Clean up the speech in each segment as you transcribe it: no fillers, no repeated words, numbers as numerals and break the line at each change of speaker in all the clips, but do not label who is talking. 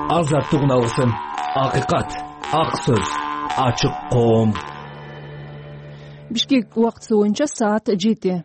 Азаттыгын алгысың. Акыйкат, ак сөз, ачык коом.
Бишкек убактысы боюнча саат 7.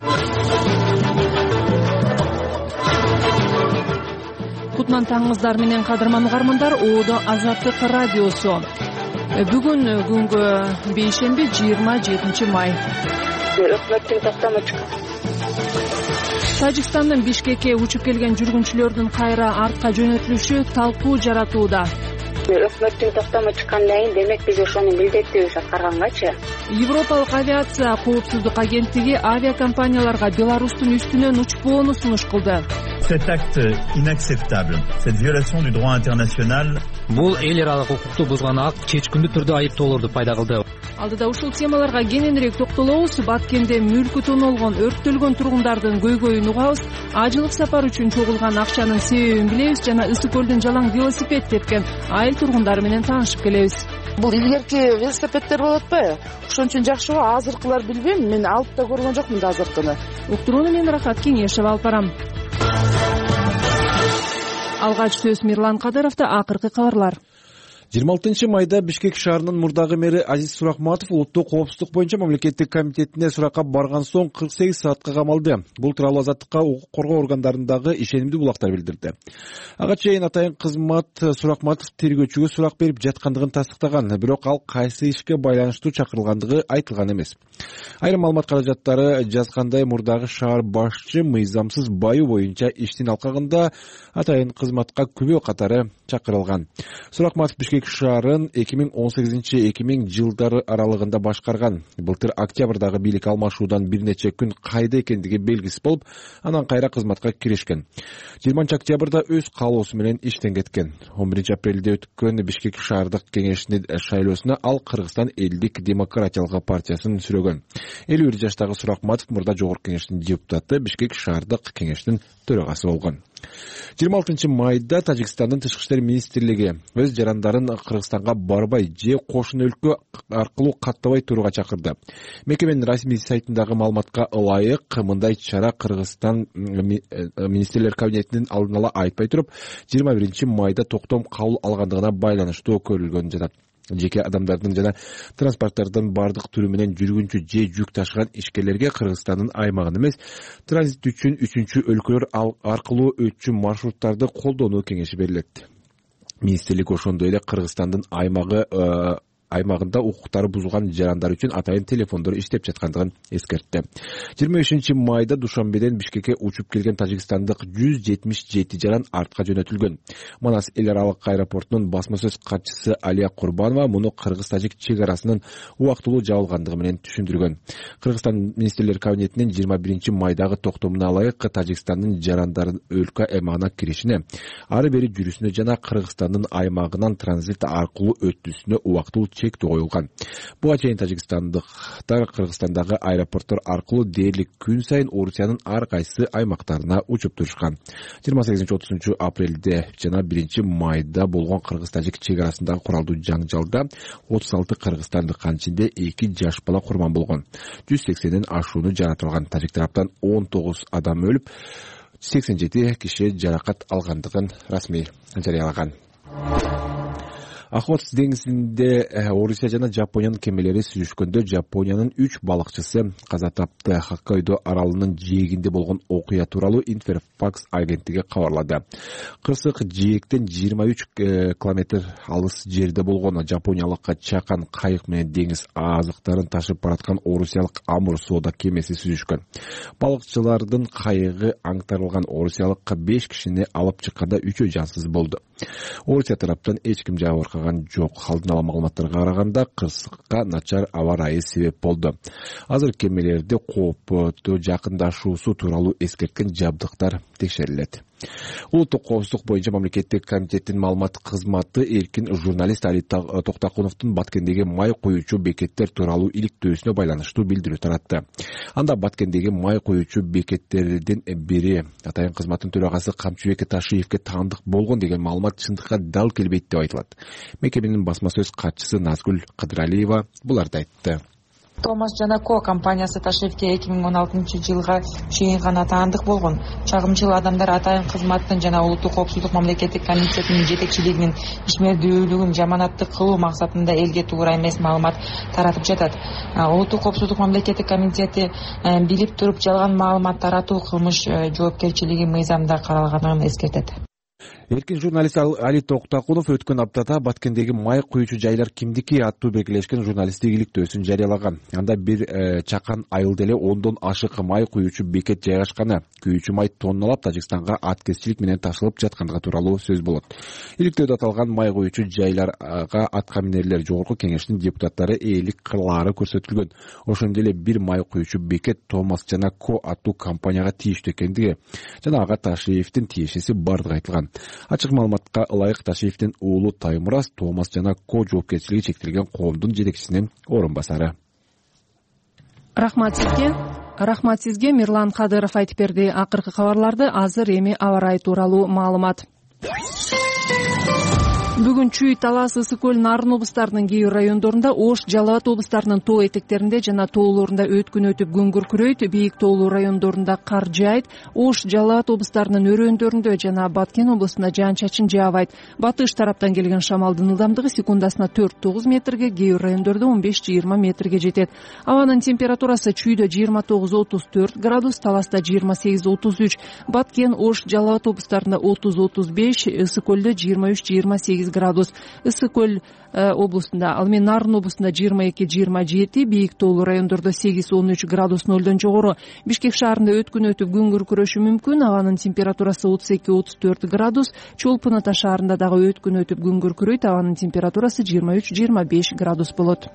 Кутман таңыңыздар менен кадырман угармандар. Оодо Азаттык радиосу. Бүгүн күнгө бейшемби 27 май.
Өкмөттүн токтому чыккан.
Тажикстандын Бишкекке учуп келген жүргүнчүлөрдүн кайра артка жөнөтүлүшү талкуу жаратууда.
Өкмөттүн токтому чыккандан кийин демек биз ошону милдеттүүбүз аткаргангачы.
Европалык авиация коопсуздук агенттиги авиакомпанияларга Беларустун үстүнөн учпоону сунуш кылды.
Cet acte inacceptable, cette violation du droit international.
Бул эл аралык укукту бузган акт чечкиндүү түрдө айыптоолорду пайда кылды.
Алдыда ушул темаларга кененирээк токтолобуз. Баткенде мүлкү тонолгон, өрттөлгөн тургундардын көйгөйүн угабыз. Ажылык сапар үчүн чогулган акчанын себебин билебиз жана Ысык көлдүн жалаң велосипед тепкен айыл тургундары менен таанышып келебиз.
Бул илгерки велосипедтер болот атпайбы? Ошон үчүн жакшыбы, азыркылар билбейм. Мен алып да көргөн жокмун да азыркыны.
Уктурууну мен Рахат Кеңешев алып барам. Алгач сөз Мирлан Кадыровдо. Акыркы кабарлар.
26 майда Бишкек шаарынын мурдагы мэри Азиз Суракматов улуттук коопсуздук боюнча мамлекеттик комитетине суракка барган соң 48 саатка камалды. Бул тууралуу Азаттыкка укук коргоо органдарындагы ишенимдүү булактар билдирди. Ага чейин атайын кызмат Суракматов тергөөчүгө сурак берип жаткандыгын тастыктаган, бирок ал кайсы ишке байланыштуу чакырылгандыгы айтылган эмес. Айрым маалымат каражаттары жазгандай, мурдагы шаар башчы мыйзамсыз баюу боюнча иштин алкагында атайын кызматка күбө катары чакырылган. Суракматов Бишкек шаарын 2018-2000 жылдары аралыгында башкарган. Былтыр октябрдагы бийлик алмашуудан бир нече күн кайда экендиги белгисиз болуп, анан кайра кызматка киришкен. 20 октябрда өз каалоосу менен иштен кеткен. 11 апрелде өткөн Бишкек шаардык кеңешинин шайлоосуна ал Кыргызстан элдик демократиялык партиясын сүрөгөн. 51 жаштагы Суракматов мурда жогорку кеңештин депутаты, Бишкек шаардык кеңешинин төрагасы болгон. 26 майда Тажикстандын тышкы иштер министрлиги өз жарандарын Кыргызстанга барбай же кошуна өлкө аркылуу каттабай турууга чакырды. Мекеменин расмий сайтындагы маалыматка ылайык, мындай чара Кыргызстан министрлер кабинетинин алдын ала айтпай туруп 21 майда токтом кабыл алгандыгына байланыштуу көрүлгөн жатат. Жеке адамдардын жана транспорттардын бардык түрү менен жүргүнчү же жүк ташыган ишкерлерге Кыргызстандын аймагын эмес, транзит үчүн 3 өлкөлөр аркылуу өтчү маршруттарды колдонуу кеңеши берилет. Министрлик ошондой эле Кыргызстандын аймагында укуктары бузулган жарандар үчүн атайын телефондор иштеп жаткандыгын эскертти. 25 майда Душанбеден Бишкекке учуп келген тажикстандык 177 жаран артка жөнөтүлгөн. Манас эл аралык аэропортунун басма сөз катчысы Алия Курбанова муну кыргыз-тажик чек арасынын убактылуу жабылгандыгы менен түшүндүргөн. Кыргызстан министрлер кабинетинин 21 майдагы токтомуна ылайык Тажикстандын жарандарын өлкө аймагына киришине, ары бери жүрүшүнө жана Кыргызстандын аймагынан транзит аркылуу өтүүсүнө убактылуу чектөө коюлган. Буга чейин тажикстандыктар Кыргызстандагы аэропорттор аркылуу дээрлик күн сайын Орусиянын ар кайсы аймактарына учуп турушкан. 28-30 апрелде жана 1 майда болгон кыргыз-тажик чек арасындагы куралдуу жаңжалда 36 кыргызстандыктын ичинде 2 жаш бала курман болгон. 180ден ашууну жаратылган. Тажик тараптан 19 адам өлүп, 87 киши жаракат алгандыгын расмий жарыялаган. Охотск деңизинде Орусия жана Жапониянын кемелери сүзүшкөндө Жапониянын 3 балыкчысы каза тапты. Хоккайдо аралынын жээгинде болгон окуя тууралуу Интерфакс агенттиги кабарлады. Кырсык жээктен 23 километр алыс жерде болгон жапониялык чакан кайык менен деңиз азыктарын ташып бараткан орусиялык Амур соода кемеси сүзүшкөн. Балыкчылардын кайыгы аңтарылган. Орусиялык 5 кишини алып чыкканда 3-өө жансыз болду. Орусия тараптан эч ким жабыркаган жок. Алдын ала маалыматтарга караганда кырсыкка начар аба ырайы себеп болду. Азыр кемелерди кооптуу жакындашуусу тууралуу эскерткен жабдыктар текшерилет. Улуттук коопсуздук боюнча мамлекеттик комитеттин маалымат кызматы эркин журналист Али Токтакуновдун Баткендеги май коюучу бекеттер тууралуу иликтөөсүнө байланыштуу билдирүү таратты. Анда Баткендеги май коюучу бекеттердин бири атайын кызматтын төрагасы Камчыбек Ташиевке таандык болгон деген маалымат чындыкка дал келбейт деп айтылат. Мекеменин басма сөз катчысы Назгүл Кыдыралиева буларды айтты.
Томас жана Ко компаниясы Ташкентке 2016 чейин гана таандык болгон. Чагымчыл адамдар атайын кызматтын жана улуттук коопсуздук мамлекеттик комитетинин жетекчилигинин ишмердүүлүгүн жаманаттык кылуу максатында элге туура эмес маалымат таратып жатат. Улуттук коопсуздук мамлекеттик комитети билип туруп жалган маалымат таратуу кылмыш жоопкерчилиги мыйзамда каралганын эскертет.
Эркин журналист Али Токтакунов өткөн аптада Баткендеги май куючу жайлар кимдики аттуу белгилешкен журналисттик иликтөөсүн жарыялаган. Анда бир чакан айылда эле 10дон ашык май куючу бекет жайгашканы, күйүүчү май тонналап Тажикстанга аткезчилик менен ташылып жаткандыгы тууралуу сөз болот. Иликтөөдө аталган май куючу жайларга атка минерлер жогорку кеңештин депутаттары ээлик кылаары көрсөтүлгөн. Ошондой эле бир май куючу бекет Томас жана Ко аттуу компанияга тийиштүү экендиги жана ага Ташиевдин тиешеси бардыгы айтылган. Ачык маалыматка ылайык Ташиевдин уулу Таймураз Томас жана Ко жоопкерчилиги чектелген коомдун жетекчисинин орун басары.
Рахмат сизге Мирлан Кадыров айтып берди. Акыркы кабарларды азыр эми аба ырайы тууралуу маалымат. Бүгүн Чүй, Талас, Ысык көл, Нарын облустарынын кээ бир райондорунда, Ош, Жалал Абад облустарынын тоо этектеринде жана тоолорунда өткүн өтүп күн күркүрөйт. Бийик тоолуу райондорунда кар жаайт. Ош, Жалал Абад облустарынын өрөөндөрүндө жана Баткен облусунда жаан-чачын жаабайт. Батыш тараптан келген шамалдын ылдамдыгы секундасына 4-9 метрге, кээ бир райондордо 15-20 метрге жетет. Абанын температурасы Чүйдө 29-34 градус, Таласта 28-33, Баткен, Ош, Жалал Абад облустарында 30-35, Ысык көлдө 23-28 градус. Ысык көл облусунда, ал эми Нарын облусунда 22-27, бийик тоолуу райондордо 8-13 градус нөлдөн жогору. Бишкек шаарында өткүн өтүп күн күркүрөшү мүмкүн. Абанын температурасы 32-34 градус. Чолпон Ата шаарында дагы өткүн өтүп күн күркүрөйт. Абанын температурасы 23-25 градус болот.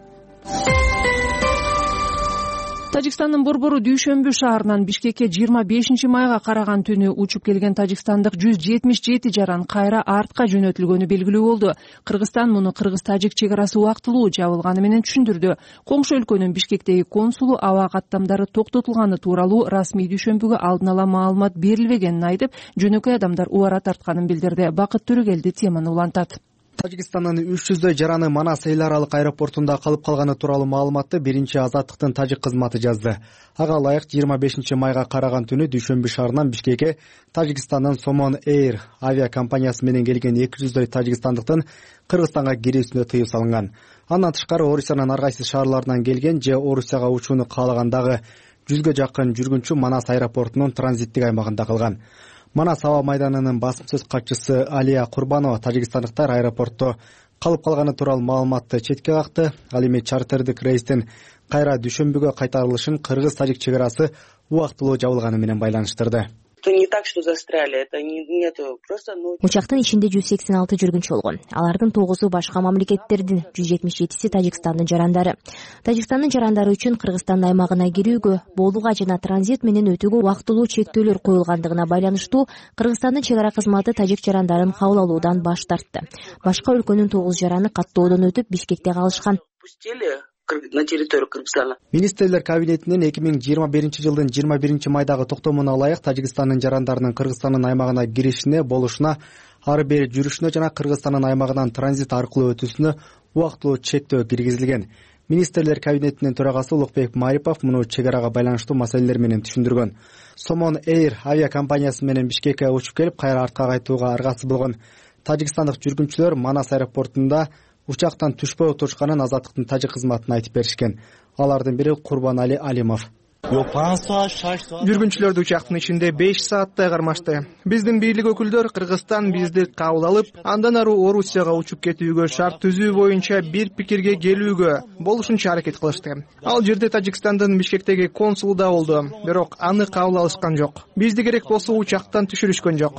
Тажикстандын борбору Дүйшөмбү шаарынан Бишкекке 25 майга караган түнү учуп келген тажикстандык 177 жаран кайра артка жөнөтүлгөнү белгилүү болду. Кыргызстан муну Кыргыз-Тажик чек арасы убактылуу жабылганы менен түшүндүрдү. Коңшу өлкөнүн Бишкектеги консулу аба каттамдары токтотулганы тууралуу расмий Дүйшөмбүгө алдын ала маалымат берилбегенин айтып, жөнөкөй адамдар убара тартканын билдирди. Бакыт Төрөгелди теманы улантат.
Тажикстандын 300 жараны Манас эл аралык аэропортунда калып калганы тууралуу маалыматты биринчи Азаттыктын тажик кызматы жазды. Ага ылайык 25 майга караган түнү Дүйшөмбү шаарынан Бишкекке Тажикстандын Somon Air авиакомпаниясы менен келген 200 тажикстандыктын Кыргызстанга кирүүсүнө тыюу салынган. Андан тышкары Орусиянын ар кайсы шаарларынан келген же Орусияга учууну каалагандагы 100гө жакын жүргүнчү Манас аэропортунун транзиттик аймагында калган. Манас аба майданынын басым сөз катчысы Алия Курбанова тажикстандыктар аэропортто калып калганы тууралуу маалыматты четке какты. Ал эми чартердик рейстин кайра Дүйшөмбүгө кайтарылышын Кыргыз-Тажик чек арасы убактылуу жабылганы менен байланыштырды.
Не так, что застряли, это нет просто.
Учактын ичинде 186 жүргүнчү болгон. Алардын 9-у башка мамлекеттердин, 177си Тажикстандын жарандары. Тажикстандын жарандары үчүн Кыргызстан аймагына кирүүгө, болууга жана транзит менен өтүүгө убактылуу чектөөлөр коюлгандыгына байланыштуу Кыргызстандын чек ара кызматы тажик жарандарын кабыл алуудан баш тартты. Башка өлкөнүн 9 жараны каттоодон өтүп Бишкекте калышкан.
На территорию Кыргызстана.
Министрлер кабинетинин 2021 жылдын 21 майдагы токтомуна ылайык Тажикстандын жарандарынын Кыргызстандын аймагына киришине, болушуна, ары бери жүрүшүнө жана Кыргызстандын аймагынан транзит аркылуу өтүүсүнө убактылуу чектөө киргизилген. Министрлер кабинетинин төрагасы Улукбек Марипов муну чек арага байланыштуу маселелер менен түшүндүргөн. Somon Air авиакомпаниясы менен Бишкекке учуп келип, кайра артка кайтууга аргасы болгон тажикстандык жүргүнчүлөр Манас аэропортунда учактан түшпөй отурушканын Азаттыктын тажик кызматына айтып беришкен. Алардын бири Курбанали Алимов.
Жүргүнчүлөрдү учактын ичинде 5 сааттай кармашты. Биздин бийлик өкүлдөр Кыргызстан бизди кабыл алып, андан ары Орусияга учуп кетүүгө, шарт түзүү боюнча бир пикирге келүүгө болушунча аракет кылышты. Ал жерде Тажикстандын Бишкектеги консулу да болду, бирок аны кабыл алышкан жок. Бизди керек болсо учактан түшүрүшкөн жок.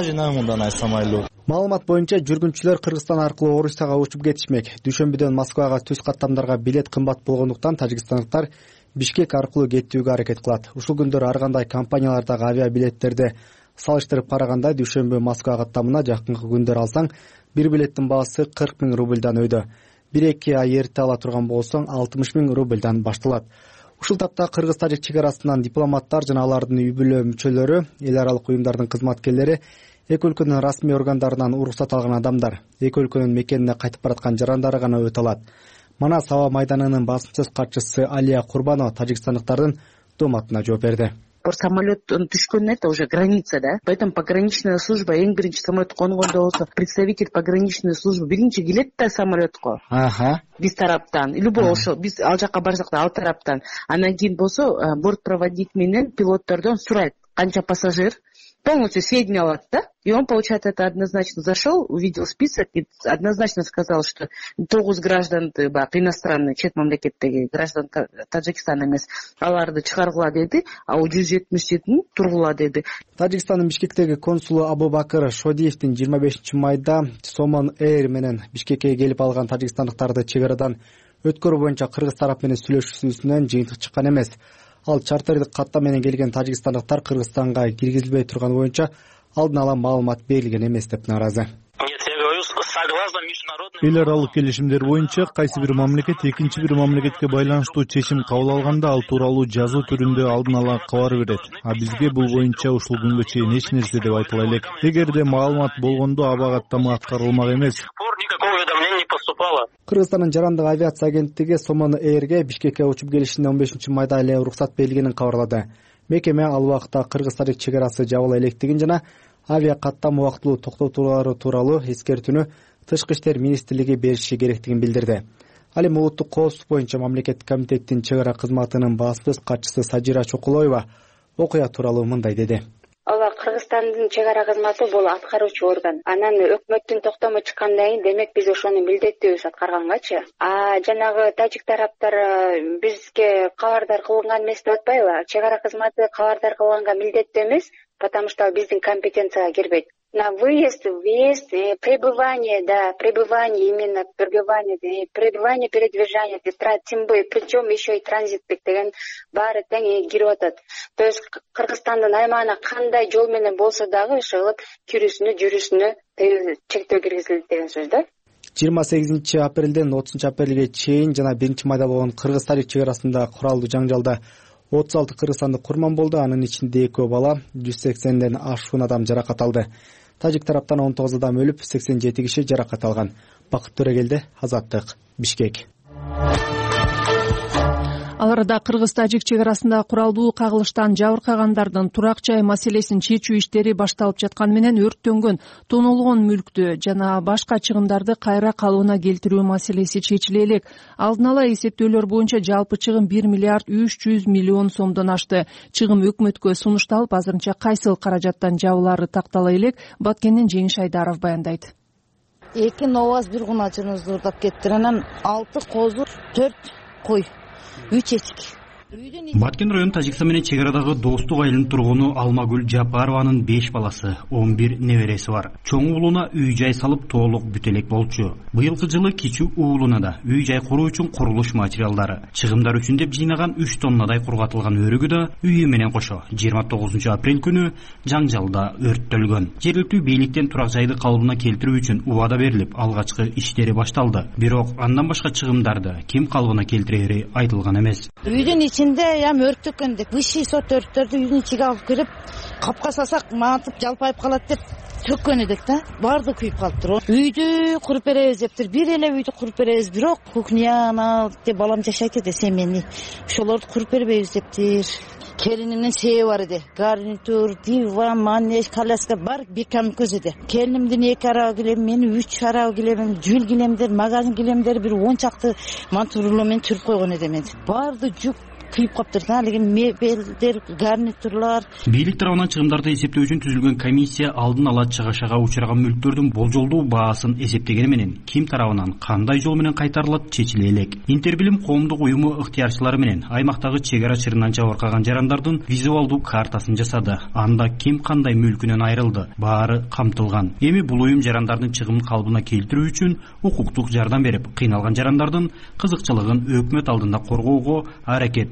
Маалымат боюнча жүргүнчүлөр Кыргызстан аркылуу Орусияга учуп кетишмек. Дүйшөмбүдөн Москвага түз каттамдарга билет кымбат болгондуктан тажикстандыктар Бишкек аркылуу кеттүүгө аракет кылат. Ушул күндөр ар кандай компаниялардагы авиабилеттерди салыштырып караганда Дүйшөмбү Москва каттамына жакынкы күндөр алсаң, бир билеттин баасы 40 000 рубльдан өйдө. 1-2 ай эрте ала турган болсоң 60 000 рубльдан башталат. Ушул тапта Кыргыз-Тажик чек арасынан дипломаттар жана алардын үй бүлө мүчөлөрү, эл аралык уюмдардын кызматкерлери, эки өлкөнүн расмий органдарынан уруксат алган адамдар, эки өлкөнүн мекенине кайтып бараткан жарандары гана өтө алат. Манас аба майданынын басымсыз катчысы Алия Курбанова тажикстандыктардын дооматына жооп берди.
Самолет түшкөн это уже граница, да? Поэтому пограничная служба эң биринчи самолет конгондо болсо представитель пограничной службы биринчи келет да самолетко. Биз тараптан, любой ошо биз ал жака барсак да ал тараптан. Анан кийин болсо бортпроводник менен пилоттордон сурайт канча пассажир, полностью сведения алат, да? И он, получается, это однозначно зашел, увидел список и однозначно сказал, что 9 граждан иностранный, чет мамлекеттеги граждан Таджикстана эмес, аларды чыгаргыла деди, а 177 тургула деди.
Тажикстандын Бишкектеги консулу Абубакыр Шодиевдин 25-майда Сомон Эйр менен Бишкекке келип алган тажикстандыктарды чек арадан өткөрүү боюнча кыргыз тарап менен сүйлөшүүсүнөн жыйынтык чыккан эмес. Ал чартердик каттам менен келген тажикстандыктар Кыргызстанга киргизилбей турган боюнча алдын ала маалымат берилген эмес деп нааразы.
Эл аралык келишимдер боюнча кайсы бир мамлекет экинчи бир мамлекетке байланыштуу чечим кабыл алганда ал тууралуу жазуу түрүндө алдын ала кабар берет. А бизге бул боюнча ушул күнгө чейин эч нерсе деп айтыла элек. Эгерде маалымат болгондо аба каттама аткарылмак эмес.
Кыргызстандын жарандык авиация агенттиги Сомон Эйрге Бишкекке учуп келишине 15-майда эле уруксат берилгенин кабарлады. Мекеме ал убакта Кыргыз-Тажик чек арасы жабыла электигин жана авиа каттам убактылуу токтотуулары тууралуу эскертүүнү Тышкы иштер министрлиги бериши керектигин билдирди. Ал эми улуттук коопсуздук боюнча мамлекеттик комитеттин чек ара кызматынын баспыз катчысы Сажира Чокулоева окуя тууралуу мындай деди.
Ооба, Кыргызстандын чек ара кызматы бул аткаруучу орган. Анан өкмөттүн токтому чыккандан кийин демек биз ошону милдеттүүбүз аткаргангачы. Жанагы тажик тараптар бизге кабардар кылынган эмес деп атпайбы? Чек ара кызматы кабардар кылганга милдеттүү эмес, потому что биздин компетенцияга кирбейт. На выезд, въезд, пребывание, да, пребывание, именно пребывание, пребывание, передвижение, причем еще и транзиттик деген баары тең кирип атат. То есть Кыргызстандын аймагына кандай жол менен болсо дагы ошол кирүүсүнө, жүрүүсүнө чектөө киргизилди деген сөз да.
28 апрелден 30 апрелге чейин жана 1-майда болгон Кыргыз-Тажик чек арасында куралдуу жаңжалда 36 кыргызстандык курман болду, анын ичинде 2 бала, 180ден ашуун адам жаракат алды. Тажик тараптан 19 адам өлүп, 87 киши жаракат алган. Бакыт Төрөгелди, Азаттык, Бишкек.
Ал арада Кыргыз-Тажик чек арасында куралдуу кагылыштан жабыркагандардын турак жай маселесин чечүү иштери башталып жатканы менен өрттөнгөн, тонулгон мүлктү жана башка чыгымдарды кайра калыбына келтирүү маселеси чечиле элек. Алдын ала эсептөөлөр боюнча жалпы чыгым 1 миллиард 300 миллион сомдон ашты. Чыгым өкмөткө сунушталып, азырынча кайсыл каражаттан жабылары тактала элек, Баткенден Жеңиш Айдаров баяндайт.
2 новаз бир куначыны уздурдап кетти. Анан 6 козу, 4 кой. 3 эчик.
Баткен район Тажикстан менен чек арадагы достук айылынын тургуну Алмагүл Жапарованын 5 баласы, 11 небереси бар. Чоң уулуна үй-жай салып толук бүтелек болчу. Быйылкы жылы кичүү уулуна да үй-жай куруу үчүн курулуш материалдары, чыгымдар үчүн деп жыйнаган 3 тоннадай кургатылган өрүгү да үйү менен кошо 29 апрель күнү жаңжалда өрттөлгөн. Жергиликтүү бийликтен турак жайды калыбына келтирүү үчүн убада берилип, алгачкы иштери башталды. Бирок андан башка чыгымдарды ким калыбына келтирери айтылган эмес.
İçinde örttükkendik. Vişi sot örttörдү үйдүн ичиге алып кирип, капка салсак мантып жалпайып калат деп төккөн эдик да. Барды күйүп калыптыр. Үйдү куруп беребиз дептир. Бир эле үйдү куруп беребиз, бирок кухняны деп балам жашайт эди, семени. Ошолорду куруп бербейбиз дептир. Келинимдин сээ бар эди. Гарнитур, диван, манеж, коляска бар, бекем көз эди. Келинимдин 2 арабы килем, менин 3 арабы килем, жүл килемдер, магазин килемдер, бир 10 чакты мантурло менен түрүп койгон эдим мен. Барды жүк күйүп каптыр. Алиги мебелдер, гарнитурлар.
Бийлик тарабынан чыгымдарды эсептөө үчүн түзүлгөн комиссия алдын ала чыгашага учураган мүлктөрдүн болжолдуу баасын эсептегени менен ким тарабынан кандай жол менен кайтарылат чечиле элек. Интербилим коомдук уюму ыктыярчылары менен аймактагы чек ара чырынан жабыркаган жарандардын визуалдуу картасын жасады. Анда ким кандай мүлкүнөн айрылды, баары камтылган. Эми бул уюм жарандардын чыгымын калыбына келтирүү үчүн укуктук жардам берип, кыйналган жарандардын кызыкчылыгын өкмөт алдында коргоого аракет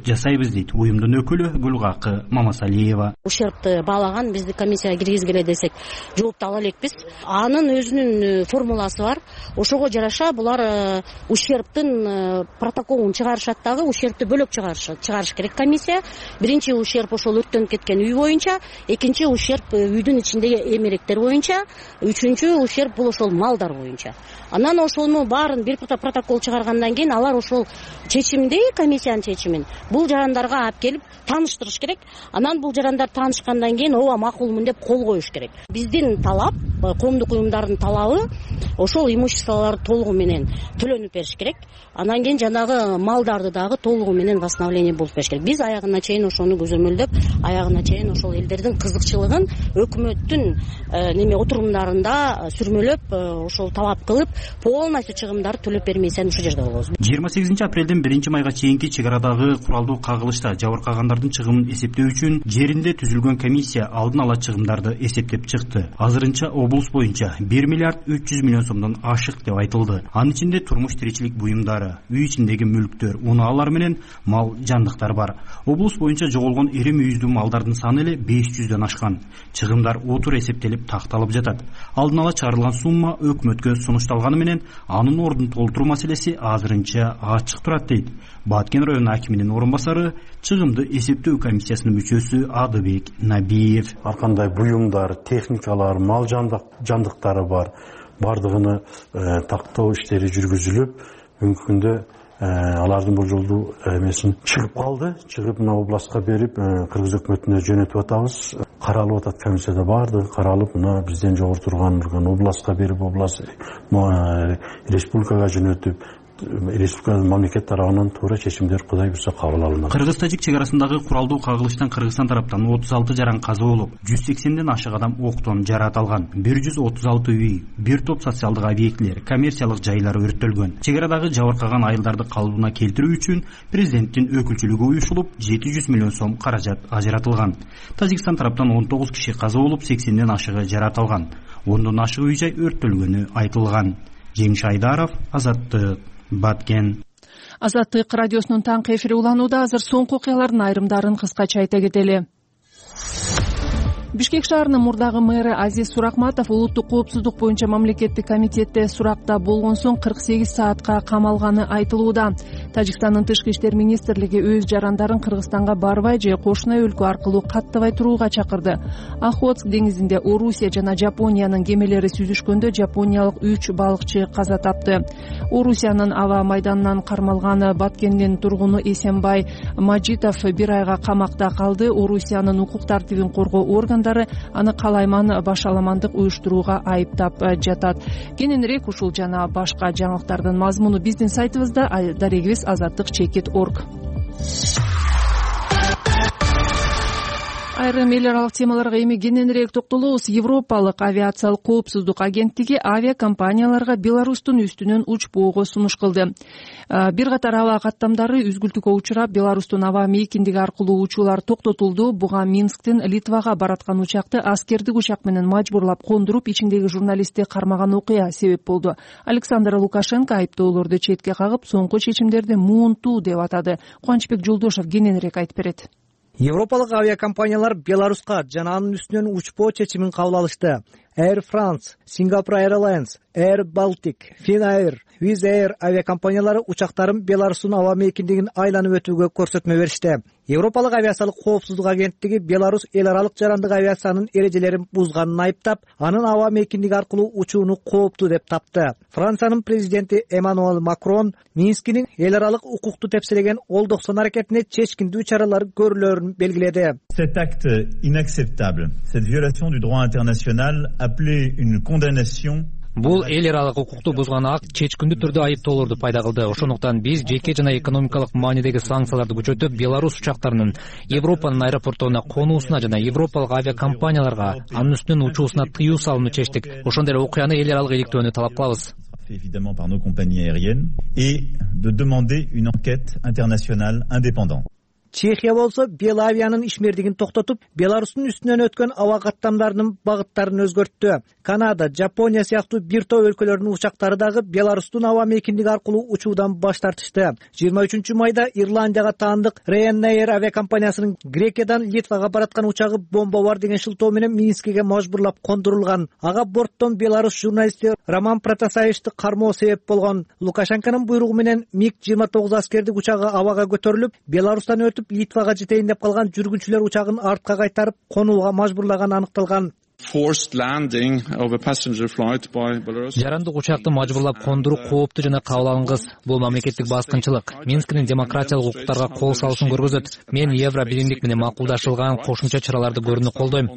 жасайбыз дейт уюмдун өкүлү Гүлгакы Мамасалиева.
Ущербты баалаган бизди комиссияга киргизгиле десек жоопту ала элекпиз. Анын өзүнүн формуласы бар. Ошого жараша булар ущербтин протоколун чыгарышат дагы, ущербти бөлөк чыгарыш керек комиссия. Биринчи ущерб ошол өрттөнүп кеткен үй боюнча, экинчи ущерб үйдүн ичиндеги эмеректер боюнча, үчүнчү ущерб бул ошол малдар боюнча. Анан ошону баарын бир протокол чыгаргандан кийин алар ошол чечимди, комиссиянын чечимин бул жарандарга алып келип тааныштырыш керек. Анан бул жарандар таанышкандан кийин ооба макулмун деп кол коюш керек. Биздин талап, коомдук уюмдардын талабы ошол имуществолор толугу менен төлөнүп бериш керек. Анан кийин жанагы малдарды дагы толугу менен восстановление болуп бериш керек. Биз аягына чейин ошону көзөмөлдөп, аягына чейин ошол элдердин кызыкчылыгын өкмөттүн отурумдарында сүрмөлөп, ошол талап кылып, полностью чыгымдарды төлөп бермесен ушул жерде болобуз.
28 апрелден 1 майга чейинки чек арадагы куралдуу кагылышта жабыркагандардын чыгымын эсептөө үчүн жеринде түзүлгөн комиссия алдын ала чыгымдарды эсептеп чыкты. Азырынча облус боюнча 1 миллиард 300 миллион сомдон ашык деп айтылды. Анын ичинде турмуш тиричилик буюмдары, үй ичиндеги мүлктөр, унаалар менен мал жандыктар бар. Облус боюнча жоголгон ири мүйүздүү малдардын саны эле 500дөн ашкан. Чыгымдар отур эсептелип такталып жатат. Алдын ала чыгарылган сумма өкмөткө сунушталганы менен анын ордун толтуруу маселеси азырынча ачык турат дейт Баткен району акиминин орун басары, чыгымды эсептөө комиссиясынын мүчөсү Адыбек Набиев.
Ар кандай буюмдар, техникалар, мал жандыктары бар. Бардыгыны тактоо иштери жүргүзүлүп, бүгүнкү күндө алардын бул жолду эмесин чыгып калды. Чыгып мына областка берип, Кыргыз өкмөтүнө жөнөтүп атабыз. Каралып атат комиссияда барды. Каралып, мына бизден жогору турган областка берип, област республикага жөнөтүп, республиканын мамлекет тарабынан туура чечимдер Кудай буйрса кабыл алынат.
Кыргыз-тажик чек арасындагы куралдуу кагылыштан Кыргызстан тараптан 36 жаран каза болуп, 180ден ашык адам октон жаракат алган. 136 үй, бир топ социалдык объектилер, коммерциялык жайлар өрттөлгөн. Чек арадагы жабыркаган айылдарды калыбына келтирүү үчүн президенттин өкүлчүлүгү уюшулуп, 700 миллион сом каражат ажыратылган. Тажикстан тараптан 19 киши каза болуп, 80ден ашыгы жаракат алган. 10дон ашык үй жай өрттөлгөнү айтылган. Жеңиш Айдаров, Азаттык, Баткен.
Азаттык радиосунун таңкы эфири уланууда. Азыр соңку окуялардын айрымдарын кыскача айта кетели. Бишкек шаарынын мурдагы мэрі Азиз Суракматов улуттук коопсуздук боюнча мамлекеттик комитетте суракта болгон соң 48 саатка камалганы айтылууда. Тажикстандын тышкы иштер министрлиги өз жарандарын Кыргызстанга барбай же кошуна өлкө аркылуу каттабай турууга чакырды. Охотск деңизинде Орусия жана Жапониянын кемелери сүзүшкөндө жапониялык 3 балыкчы каза тапты. Орусиянын аба майданынан кармалган Баткендин тургуну Эсенбай Мажитов 1 айга камакта калды. Орусиянын укук тартибин коргоо органдары аны калайман башаламандык уюштурууга айыптап жатат. Кененирээк ушул жана башка жаңылыктардын мазмуну биздин сайтыбызда, дарегибиз azattik.org. Айрым эл аралык темаларга эми кененирээк токтолобуз. Европалык авиациялык коопсуздук агенттиги авиакомпанияларга Беларустун үстүнөн учпоого сунуш кылды. Бир катар аба каттамдары үзгүлтүккө учурап, Беларустун аба мейкиндиги аркылуу учуулар токтотулду. Буга Минсктин Литвага бараткан учакты аскердик учак менен мажбурлап кондуруп, ичиндеги журналистти кармаган окуя себеп болду. Александр Лукашенко айыптоолорду четке кагып, соңку чечимдерди муунтуу деп атады. Кубанычбек Жолдошов кененирээк айтып берет.
Европалык авиакомпаниялар Беларуска жана анын үстүнөн учпоо чечимин кабыл алышты. Air France, Singapore Airlines, Air Baltic, Finnair, Wizz Air авиакомпаниялары учактарын Беларустун аба мейкиндигин айланып өтүүгө көрсөтмө беришти. Европалык авиациялык коопсуздук агенттиги Беларус эл аралык жарандык авиациянын эрежелерин бузганын айыптап, анын аба мейкиндиги аркылуу учууну кооптуу деп тапты. Франциянын президенти Эммануэль Макрон Минскинин эл аралык укукту тепселеген Ол-90 аракетине чечкиндүү чаралар көрүлөрүн белгиледи.
Cet acte inacceptable, cette violation du droit international appelait une condamnation.
Бул эл аралык укукту бузган акт чечкиндүү түрдө айыптоолорду пайда кылды. Ошондуктан биз жеке жана экономикалык маанидеги санкцияларды күчөтүп, Беларусь учактарынын Европанын аэропортуна конуусуна жана европалык авиакомпанияларга анын үстүнөн учуусуна тыюу салууну чечтик. Ошондой эле окуяны эл аралык иликтөөнү талап кылабыз.
Évidemment par nos compagnies aériennes et de demander une enquête internationale indépendante.
Чехия болсо Белавиянын ишмердигин токтотуп, Беларустун үстүнөн өткөн аба каттамдарынын багыттарын өзгөрттү. Канада, Жапония сыяктуу бир топ өлкөлөрдүн учактары дагы Беларустун аба мейкиндиги аркылуу учуудан баш тартышты. 23-майда Ирландияга таандык Ryanair авиакомпаниясынын Грекиядан Литвага бараткан учагы бомба бар деген шылтоо менен Минскиге мажбурлап кондурулган. Ага борттон Беларусь журналисти Роман Протасевичти кармоо себеп болгон. Лукашенконун буйругу менен МиГ-29 аскердик учагы абага көтөрүлүп, Беларустан өтүп Литвага жетейин деп калган жүргүнчүлөр учагын артка кайтарып конууга мажбурлаганы аныкталган.
Жарандык учакты мажбурлап кондуруу кооптуу жана кабыл алынгыс. Бул мамлекеттик баскынчылык. Минскинин демократиялык укуктарга кол салышын көргөзөт. Мен Евро биримдик менен макулдашылган кошумча чараларды көрүүнү колдойм.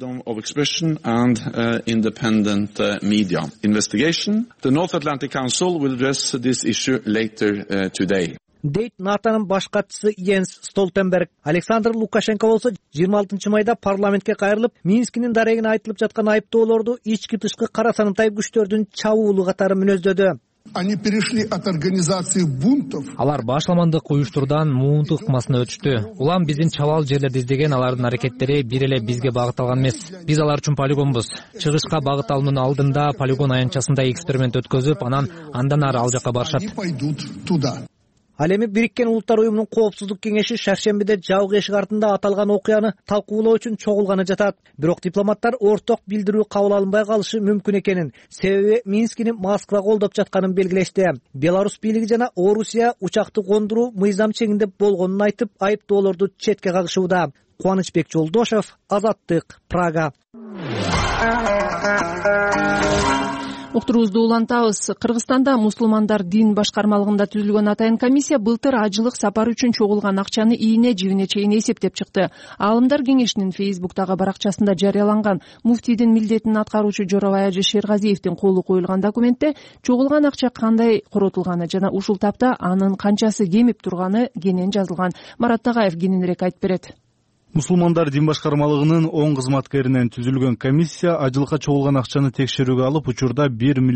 Дейт НАТОнун баш катчысы Йенс Столтенберг. Александр Лукашенко болсо 26-майда парламентке кайрылып, Минскинин дарегине айтылып жаткан айыптоолорду ички тышкы кара санатай күчтөрдүн чабуулу катары мүнөздөдү.
Они перешли от организации бунтов.
Алар башламандык уюштуруудан муунтук ыкмасына өтүштү. Улам биздин чабал жерлерди издеген алардын аракеттери бир эле бизге багытталган эмес. Биз алар үчүн полигонбуз. Чыгышка багыт алуунун алдында полигон аянтчасында эксперимент өткөзүп, андан ары ал жака барышат.
Ал эми Бириккен Улуттар уюмунун коопсуздук кеңеши шаршембиде жабык эшик артында аталган окуяны талкуулоо үчүн чогулганы жатат. Бирок дипломаттар орток билдирүү кабыл алынбай калышы мүмкүн экенин, себеби Минскини Москва колдоп жатканын белгилешти. Беларусь бийлиги жана Орусия учакты кондуруу мыйзам чегинде болгонун айтып, айыптоолорду четке кагышууда. Кубанычбек Жолдошев, Азаттык, Прага.
Уктуруубузду улантабыз. Кыргызстанда мусулмандар дин башкармалыгында түзүлгөн атайын комиссия былтыр ажылык сапар үчүн чогулган акчаны ийне жибине чейин эсептеп чыкты. Аалымдар кеңешинин Фейсбуктагы баракчасында жарыяланган муфтийдин милдетин аткаруучу Жоробай Ажы Шергазиевдин колу коюлган документте чогулган акча кандай коротулганы жана ушул тапта анын канчасы кемип турганы кенен жазылган. Марат Тагаев кененирээк айтып берет.
Мусулмандар дин башкармалыгынын 10 кызматкеринен түзүлгөн комиссия ажылыкка чогулган акчаны текшерүүгө алып, учурда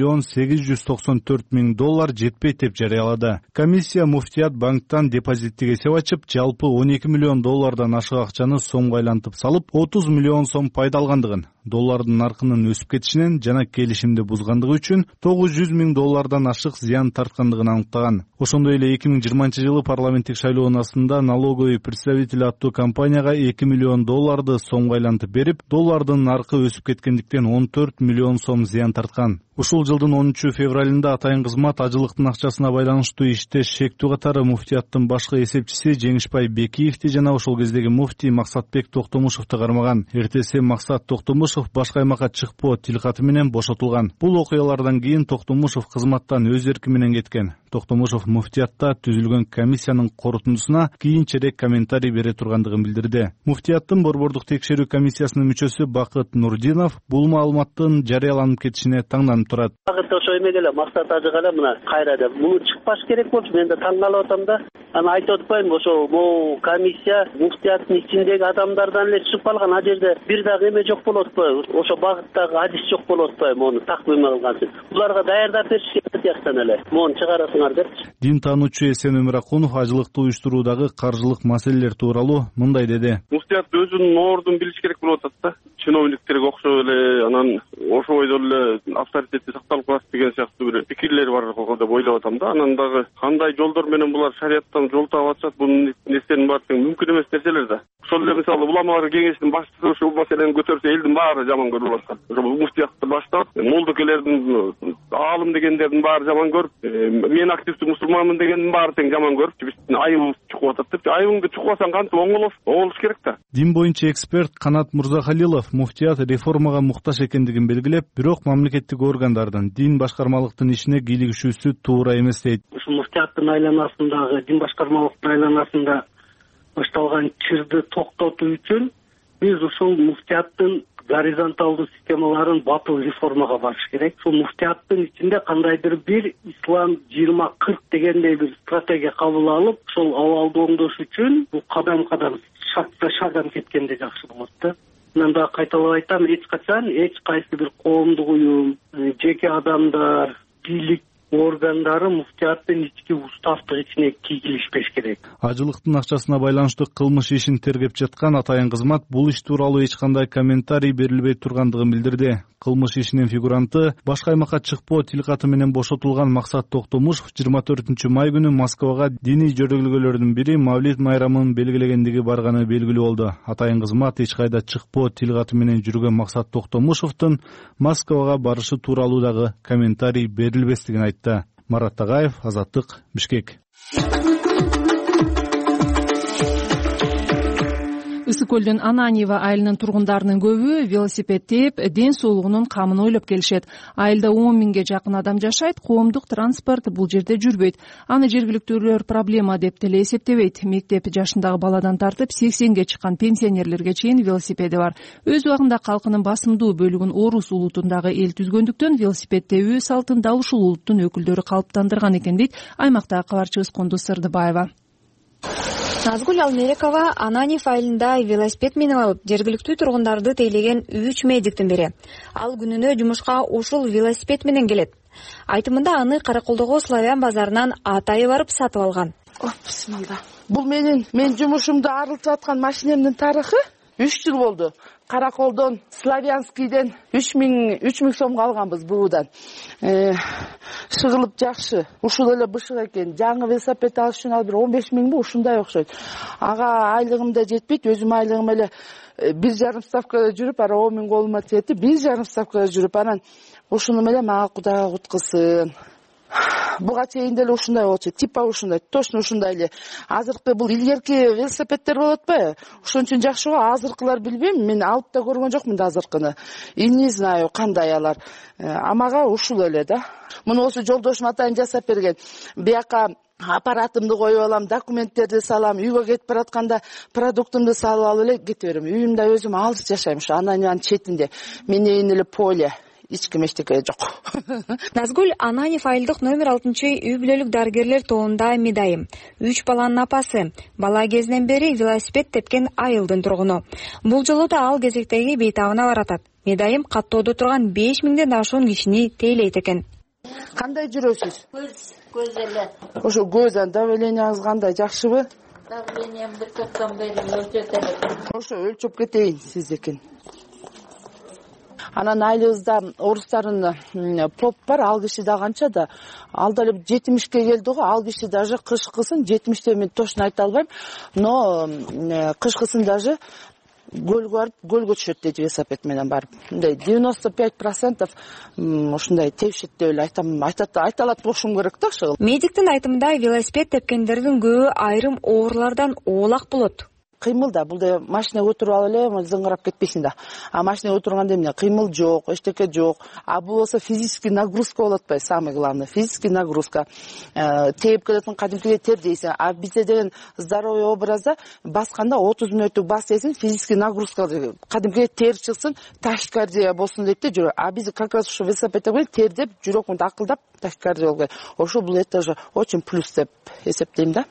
$1,894,000 жетпейт деп жарыялады. Комиссия муфтият банктан депозиттик эсеп ачып, жалпы $12 миллион ашык акчаны сомго айлантып салып, $30 миллион сом пайда алгандыгын, доллардын наркынын өсүп кетишинен жана келишимди бузгандыгы үчүн $900 миң ашык зыян тарткандыгын аныктаган. Ошондой эле 2020-жылы парламенттик шайлоонун астында налоговый представитель аттуу компанияга $2 миллион сомго айлантып берип, доллардын наркы өсүп кеткендиктен $14 миллион сом зыян тарткан. Ушул жылдын 10 февралында атайын кызмат ажылыктын акчасына байланыштуу иште шектүү катары муфтияттын башкы эсепчиси Жеңишбай Бекиевди жана ошол кездеги муфтий Максатбек Токтомушевди кармаган. Эртеси Максат Токтомушев башка аймакка чыкпоо тилкаты менен бошотулган. Бул окуялардан кийин Токтомушев кызматтан өз эрки менен кеткен. Токтомушев муфтиятта түзүлгөн комиссиянын корутундусуна кийинчерээк комментарий бере тургандыгын билдирди. Муфтияттын борбордук текшерүү комиссиясынын мүчөсү Бакыт Нурдинов бул маалыматтын жарыяланып кетишине таңданып турат.
Бакыт ошо эмеге эле Максат Ажыга эле мына кайра деп муну чыкпаш керек болчу, мен да таң калып атам да. Аны айтып атпаймынбы, ошо могу комиссия муфтияттын ичиндеги адамдардан эле чыгып калган, ал жерде бир дагы эме жок болуп атпайбы? Ошо багыттагы адис жок болуп атпайбы? Мону такмим кылгансыз. Буларга даярдап бериш керек сыяктан эле. Мону чыгарасыңар депчи.
Дин таануучу Эсен Өмүракунов ажылыкты уюштуруудагы каржылык маселелер тууралуу мындай деди.
Муфтият өзүнүн ордун билиш керек болуп атат да. Чиновниктерге окшоп эле анан ошо бойдо эле авторитети сакталып калат деген сыяктуу бир пикирлер бар деп ойлоп атам да. Анан дагы кандай жолдор менен булар шарияттан жол таап атышат, бунун нерсенин баары мүмкүн эмес нерселер да. Ошол эле мисалы уламалар кеңешинин башчысы ушул маселени көтөрсө элдин баары жаман көрүп аткан. Ошо муфтиятты баштап, молдокелердин аалым дегендердин баары жаман көрүп, мен активдүү мусулманмын дегендин баары тең жаман көрүп, биздин айыбыбыз чукуп атат деп. Айыбыңды чукпасаң кантип оңолосуң? Оңолуш керек да.
Дин боюнча эксперт Канат Мурзахалилов муфтият реформага муктаж экендигин белгилеп, бирок мамлекеттик органдардын дин башкармалыктын ишине кийлигишүүсү туура эмес дейт.
Ушул муфтияттын айланасындагы дин башкармалыктын айланасында башталган чырды токтотуу үчүн биз ушул муфтияттын горизонталдуу системаларын батыл реформага барыш керек. Ушул муфтияттын ичинде кандайдыр бир ислам 20-40 дегендей бир стратегия кабыл алып, ошол абалды оңдош үчүн бул кадам шагдан кеткенде жакшы болот да. Мен да кайталап айтам, эч кайсы бир коомдук уюм, жеке адамдар, бийлик органдары муфтияттын ички уставдык ичине кийгилишпеш керек.
Ажылыктын акчасына байланыштуу кылмыш ишин тергеп жаткан атайын кызмат бул иш тууралуу эч кандай комментарий берилбей тургандыгын билдирди. Кылмыш ишинин фигуранты башка аймакка чыкпоо тилкаты менен бошотулган Максат Токтомушов 24 май күнү Москвага диний жөргөлгөлөрдүн бири Мавлид майрамын белгилегендиги барганы белгилүү болду. Атайын кызмат эч кайда чыкпоо тилкаты менен жүргөн Максат Токтомушовдун Москвага барышы тууралуу дагы комментарий берилбестигин айтты. Марат Тагаев, Азаттык, Бишкек.
Ысык көлдүн Ананьево айылынын тургундарынын көбү велосипед тээп, ден соолугунун камын ойлоп келишет. Айылда 10 миңге жакын адам жашайт, коомдук транспорт бул жерде жүрбөйт. Аны жергиликтүүлөр проблема деп деле эсептебейт. Мектеп жашындагы баладан тартып 80ге чыккан пенсионерлерге чейин велосипеди бар. Өз убагында калкынын басымдуу бөлүгүн орус улутундагы эл түзгөндүктөн велосипед тээбүү салтын дал ушул улуттун өкүлдөрү калыптандырган экен дейт аймактагы кабарчыбыз Кондус Сырдыбаева.
Назгүл Алмерекова Ананьев айылында велосипед менен алып, жергиликтүү тургундарды тейлеген 3 медиктин бири. Ал күнүнө жумушка ушул велосипед менен келет. Айтымында аны Караколдогу Славян базарынан атайы барып сатып алган.
Бисмилла. Бул мен жумушумду арылтып аткан машинемдин тарыхы 3 жыл болду. Караколдон Славянскийден 3000 сомго алганбыз буудан. Шыгылып жакшы. Ушул эле бышык экен. Жаңы велосипед алыш үчүн ал бир 15 миңби ушундай окшойт. Ага айлыгым да жетпейт. Өзүм айлыгым эле 1,5 ставкада жүрүп, ара 10 миң колума тиети, 1,5 ставкада жүрүп, анан ушуну менен мага Кудай куткызсын. Буга чейин деле ушундай болчу, типа ушундай, точно ушундай эле. Азыркы бул илгерки велосипедтер болот атпайбы? Ошон үчүн жакшы го, азыркылар билбейм, мен алып да көргөн жокмун да азыркыны. И не знаю, кандай алар. Мага ушул эле да. Муну осы жолдошум атайын жасап берген. Бияка аппаратымды коюп алам, документтерди салам, үйгө кетип баратканда продуктумду салып алып эле кете берем. Үйүмдө өзүм алыс жашайм, ушу Ананьеванын четинде. Менин эле поле. Ички мештеке жок.
Назгүл Ананьев айылдык номер 6-үй бүлөлүк дарыгерлер тобунда медайым. 3 баланын апасы. Бала кезинен бери велосипед тепкен айылдын тургуну. Бул жолу да ал кезектеги бейтабына баратат. Медайым каттоодо турган 5 миңден ашуун кишини тейлейт экен.
Кандай жүрөсүз?
Көз эле.
Ошо көздөн давлениеңиз кандай, жакшыбы?
Давлением 1,90 берип өлчөт эле.
Ошо өлчөп кетейин сиздикин. Анан айылыбызда орустардын поп бар, ал киши да канча да, ал да 70ке келди го, ал киши даже кышкысын 70те мен точно айта албайм, но кышкысын даже көлгө барып, көлгө түшөт дейт велосипед менен барып. Мындай 95% ушундай тебишет деп эле айтам, айта алат болушум керек да ошол.
Медиктин айтымында велосипед тепкендердин көбү айрым оорулардан оолак болот.
Кыймыл да, бул да машина өтүрүп алып эле зыңгырап кетпейсиң да. А машина өтүргөндө эмне? Кыймыл жок, эчтеке жок. А бул болсо физический нагрузка болот атпайбы, самый главный. Физический нагрузка. Тээп келетин кадимкидей тер дейсиң. А бизде деген здоровый образда басканда 30 мүнөттүк бас десин, физический нагрузка кадимкидей тер чыксын, тахикардия болсун дейт да жүрөк. А биз как раз ушу велосипедте тердеп, жүрөк мынтип акылдап тахикардия болот. Ошо бул это же очень плюс деп эсептейм да.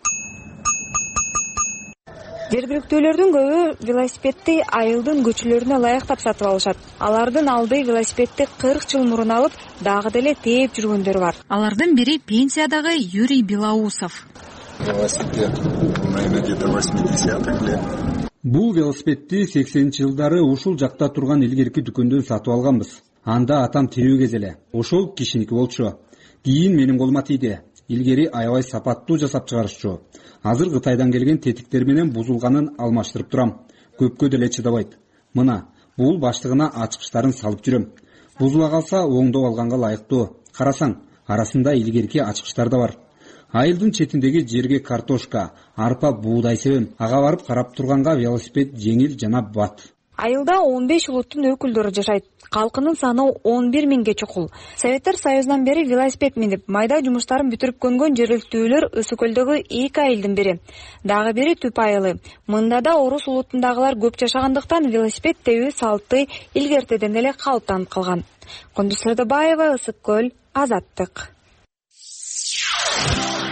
Жергиликтүүлөрдүн көбү велосипедти айылдын көчөлөрүнө ылайыктап сатып алышат. Алардын алды велосипедти 40 жыл мурун алып, дагы деле тээп жүргөндөр бар. Алардын бири пенсиядагы Юрий Белоусов.
Велосипед, наверное, где-то 80-х лет.
Бул велосипедти 80-жылдары ушул жакта турган илгерки дүкөндөн сатып алганбыз. Анда атам тирүү кез эле. Ошол кишиники болчу. Кийин менин колума тийди. Илгери аябай сапаттуу жасап чыгарышчу. Азыр Кытайдан келген тетиктер менен бузулганын алмаштырып турам. Көпкө деле чыдабайт. Мына, бул баштыгына ачкычтарын салып жүрөм. Бузула калса оңдоп алганга ылайыктуу. Карасаң, арасында илгерки ачкычтар да бар. Айылдын четиндеги жерге картошка, арпа, буудай себем. Ага барып карап турганга велосипед жеңил жана бат.
Айылда 15 улуттун өкүлдөрү жашайт. Калкынын саны 11 миңге чукул. Советтер Союзунан бери велосипед минип, майда жумуштарын бүтүрүп көнгөн жергиликтүүлөр Өсүкөлдөгү 2 айылдын бири. Дагы бири Түп айылы. Мында да орус улутундагылар көп жашагандыктан велосипед тебүү салты илгертеден эле калыптанып калган. Кондус Сырдыбаева, Ысык көл, Азаттык.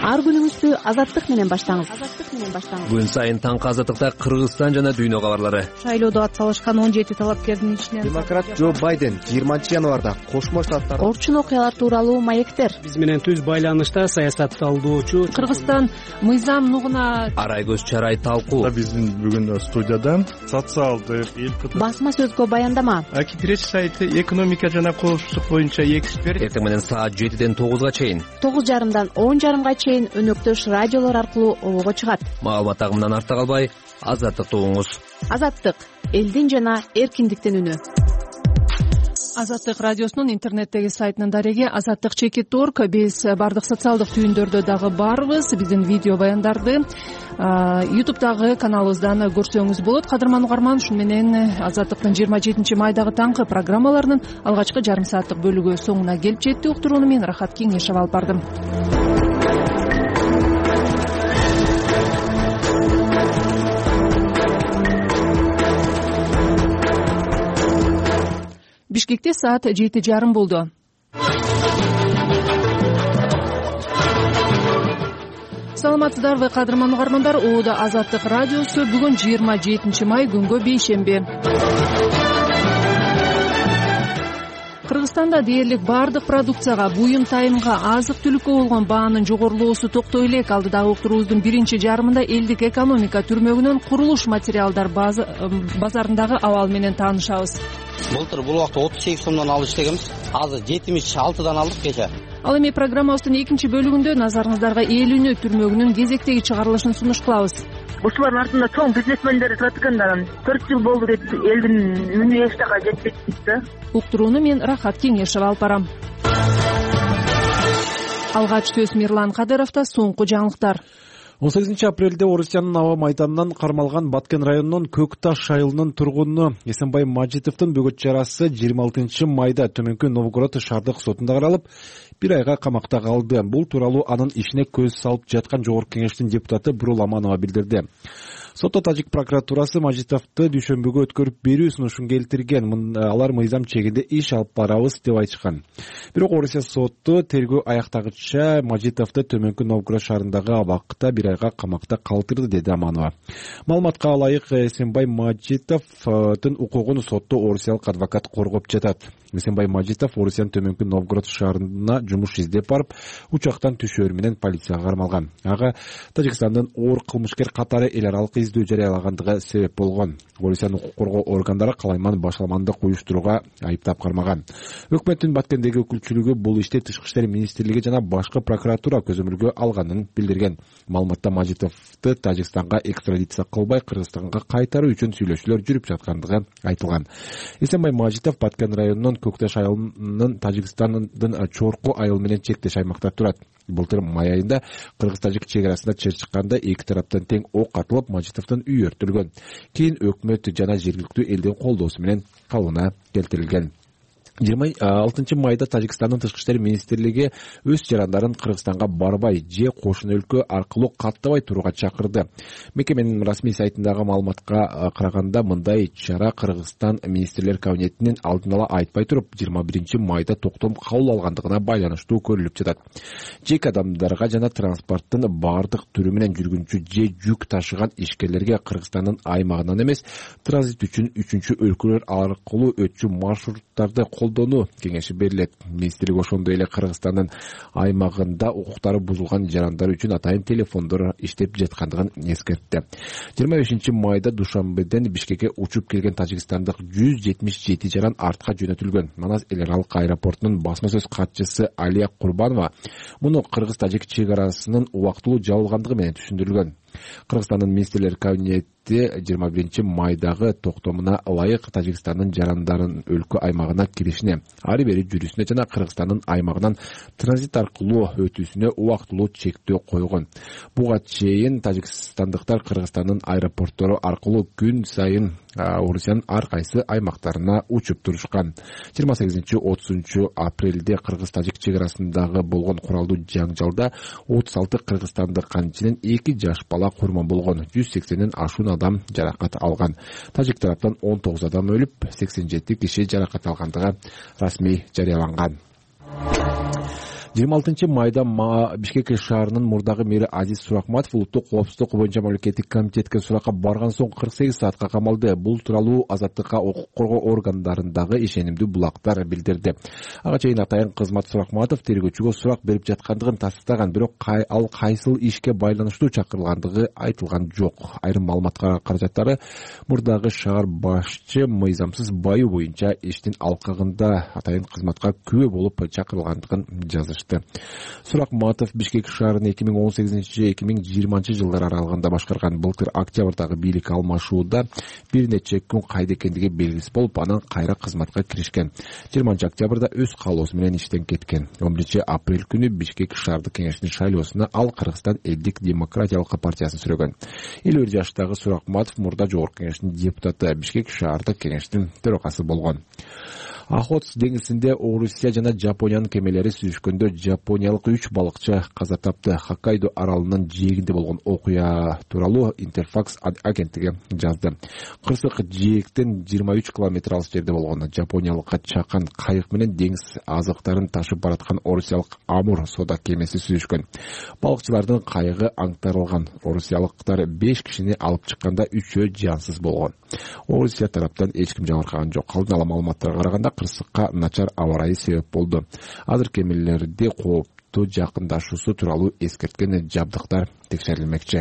ар күнүңүздү Азаттык менен баштаңыз.
Күн сайын таңкы Азаттыкта Кыргызстан жана дүйнө кабарлары.
Шайлоодо атсалышкан 17 талапкердин ичинен
демократ Джо Байден 20-январда Кошмо Штаттар
орчун окуялар тууралуу маектер.
Биз менен түз байланышта саясатталдоочу
Кыргызстан мыйзам нугуна
Арайгөз Чарай талкуу.
Биздин бүгүн студияда социалдык
басма сөзгө баяндама.
Кипиреш сайты экономика жана коопсуздук боюнча эксперт.
Эртең менен саат 7ден 9га чейин
9:30дан 10:30га чейин өнөктөш радиолор аркылуу обого чыгат.
Маалымат агымынан артта калбай, Азаттыкты угуңуз.
Азаттык — элдин жана эркиндиктин үнү. Азаттык радиосунун интернеттеги сайтынын дареги azattik.org. Биз бардык социалдык түйүндөрдө дагы барбыз. Биздин видео баяндарды YouTube'дагы каналыбыздан көрсөңүз болот. Кадырман угарман, ушун менен Азаттыктын 27-майдагы таңкы программаларынын алгачкы жарым сааттык бөлүгү соңуна келип жетти. Уктурууну мен Рахат Кеңешева алып бардым. Бишкекте саат 7:30 болду. Саламатсыздарбы, кадырман угармандар? Оодо Азаттык радиосу бүгүн 27-май күнгө бейшемби. Кыргызстанда дээрлик бардык продукцияга, буюм тайымга, азык-түлүккө болгон баанын жогорулоосу токтой элек. Алдыдагы уктуруубуздун биринчи жарымында элдик экономика түрмөгүнөн курулуш материалдар базарындагы абал менен таанышабыз.
Былтыр бул убакта 38 сомдон алып иштегенбиз. Азыр 76дан алдык кече.
Ал эми программабыздын экинчи бөлүгүндө назарыңыздарга эл үнү түрмөгүнүн кезектеги чыгарылышын сунуш кылабыз.
Ушулардын артында чоң бизнесмендер турат экен. 4 жыл болду деп элдин үнү эч жака жетпейт да.
Уктурууну мен Рахат Кеңешева алып барам. Алгач сөз Мирлан Кадыровдо. Соңку жаңылыктар.
18 апрелде Орусиянын аба майданынан кармалган Баткен районунун Көк Таш айылынын тургуну Эсенбай Мажитовдун бөгөт чарасы 26 майда Төмөнкү Новгород шаардык сотунда каралып, 1 айга камакта калды. Бул тууралуу анын ишине көз салып жаткан Жогорку Кеңештин депутаты Бурул Аманова билдирди. Сотто Тажик прокуратурасы Мажитовду дүйшөмбүгө өткөрүп берүү сунушун келтирген. Алар мыйзам чегинде иш алып барабыз деп айтышкан. Бирок Орусия соту тергөө аяктагыча Мажитовду Төмөнкү Новгород шаарындагы абакта 1 айга камакта калтырды, деди Аманова. Маалыматка ылайык, Эсенбай Мажитовдун укугун сотто орусиялык адвокат коргоп жатат. Эсенбай Мажитов Орусиянын Төмөнкү Новгород шаарына жумуш издеп барып, учактан түшөөр менен полицияга кармалган. Ага Тажикстандын оор кылмышкер катары эл аралык издөө жарыялагандыгы себеп болгон. Орусиянын укук коргоо органдары калайман башаламандык уюштурууга айыптап кармаган. Өкмөттүн Баткендеги өкүлчүлүгү бул иште Тышкы иштер министрлиги жана башкы прокуратура көзөмөлгө алганын билдирген. Маалыматта Мажитовду Тажикстанга экстрадиция кылбай Кыргызстанга кайтаруу үчүн сүйлөшүүлөр жүрүп жаткандыгы айтылган. Эсенбай Мажитов Баткен районунун Көк Таш айылынын Тажикстандын Чорку айыл менен чектеш аймакта турат. Былтыр май айында Кыргыз-Тажик чек арасында чер чыкканда эки тараптан тең ок атылып, Мажитовдун үйү өртүлгөн. Кийин өкмөт жана жергиликтүү элдин колдоосу менен калыбына келтирилген. 26 майда Тажикстандын Тышкы иштер министрлиги өз жарандарын Кыргызстанга барбай же кошун өлкө аркылуу каттабай турууга чакырды. Мекеменин расмий сайтындагы маалыматка караганда мындай чара Кыргызстан министрлер кабинетинин алдын ала айтпай туруп 21 майда токтом кабыл алгандыгына байланыштуу көрүлүп жатат. Жеке адамдарга жана транспорттун бардык түрү менен жүргүнчү же жүк ташыган ишкерлерге Кыргызстандын аймагынан эмес, транзит үчүн 3 өлкөлөр аркылуу өтчү маршруттарды колдонуу кеңеши берилет. Министрлик ошондой эле Кыргызстандын аймагында укуктары бузулган жарандар үчүн атайын телефондор иштеп жаткандыгын эскертти. 25 майда Душанбеден Бишкекке учуп келген тажикстандык 177 жаран артка жөнөтүлгөн. Манас эл аралык аэропортунун басма сөз катчысы Алия Курбанова муну Кыргыз-Тажик чек арасынын убактылуу жабылгандыгы менен түшүндүргөн. Кыргызстандын министрлер кабинети 21 майдагы токтомуна ылайык Тажикстандын жарандарын өлкө аймагына киришине, ары бери жүрүшүнө жана Кыргызстандын аймагынан транзит аркылуу өтүүсүнө убактылуу чектөө койгон. Буга чейин тажикстандыктар Кыргызстандын аэропорттору аркылуу күн сайын Орусиянын ар кайсы аймактарына учуп турушкан. 28-30 апрелде Кыргыз-Тажик чек арасындагы болгон куралдуу жаңжалда 36 кыргызстандык канченен 2 жаш бала курман болгон. 180ден ашуун адам жаракат алган. Тажик тараптан 19 адам өлүп, 87 киши жаракат алгандыгы расмий жарыяланган. 26 майда Бишкек шаарынын мурдагы мэри Азиз Суракматов улуттук коопсуздук боюнча мамлекеттик комитетке суракка барган соң 48 саатка камалды. Бул тууралуу азаттыкка укук коргоо органдарындагы ишенимдүү булактар билдирди. Ага чейин атайын кызмат Суракматов тергөөчүгө сурак берип жаткандыгын тастыктаган, бирок ал кайсыл ишке байланыштуу чакырылгандыгы айтылган жок. Айрым маалыматка каражаттары мурдагы шаар башчы мыйзамсыз баю боюнча иштин алкагында атайын кызматка күбө болуп чакырылгандыгын жазышты. Суракматов Бишкек шаарын 2018-2020 жылдар аралыгында башкарган. Былтыр октябрдагы бийлик алмашууда бир нече күн кайда экендиги белгисиз болуп, анан кайра кызматка киришкен. 20 октябрда өз каалоосу менен иштен кеткен. 11 апрель күнү Бишкек шаардык кеңештин шайлоосуна ал Кыргызстан элдик демократиялык партиясын сүрөгөн. 50 жаштагы Суракматов мурда жогорку кеңештин депутаты, Бишкек шаардык кеңештин төрагасы болгон. Охотск деңизинде Орусия жана Жапониянын кемелери сүзүшкөндө жапониялык 3 балыкчы каза тапты. Хоккайдо аралынын жээгинде болгон окуя тууралуу Интерфакс агенттиги жазды. Кырсык жээктен 23 километр алыс жерде болгон. Жапониялыкка чакан кайык менен деңиз азыктарын ташып бараткан орусиялык Амур сода кемеси сүзүшкөн. Балыкчылардын кайыгы аңтарылган. Орусиялыктар 5 кишини алып чыкканда 3-өө жансыз болгон. Орусия тараптан эч ким жабыркаган жок. Алдын ала маалыматтарга караганда кырсыкка начар аба ырайы себеп болду. Азыр кемелерди кооптуу жакындашуусу тууралуу эскерткен жабдыктар текшерилмекчи.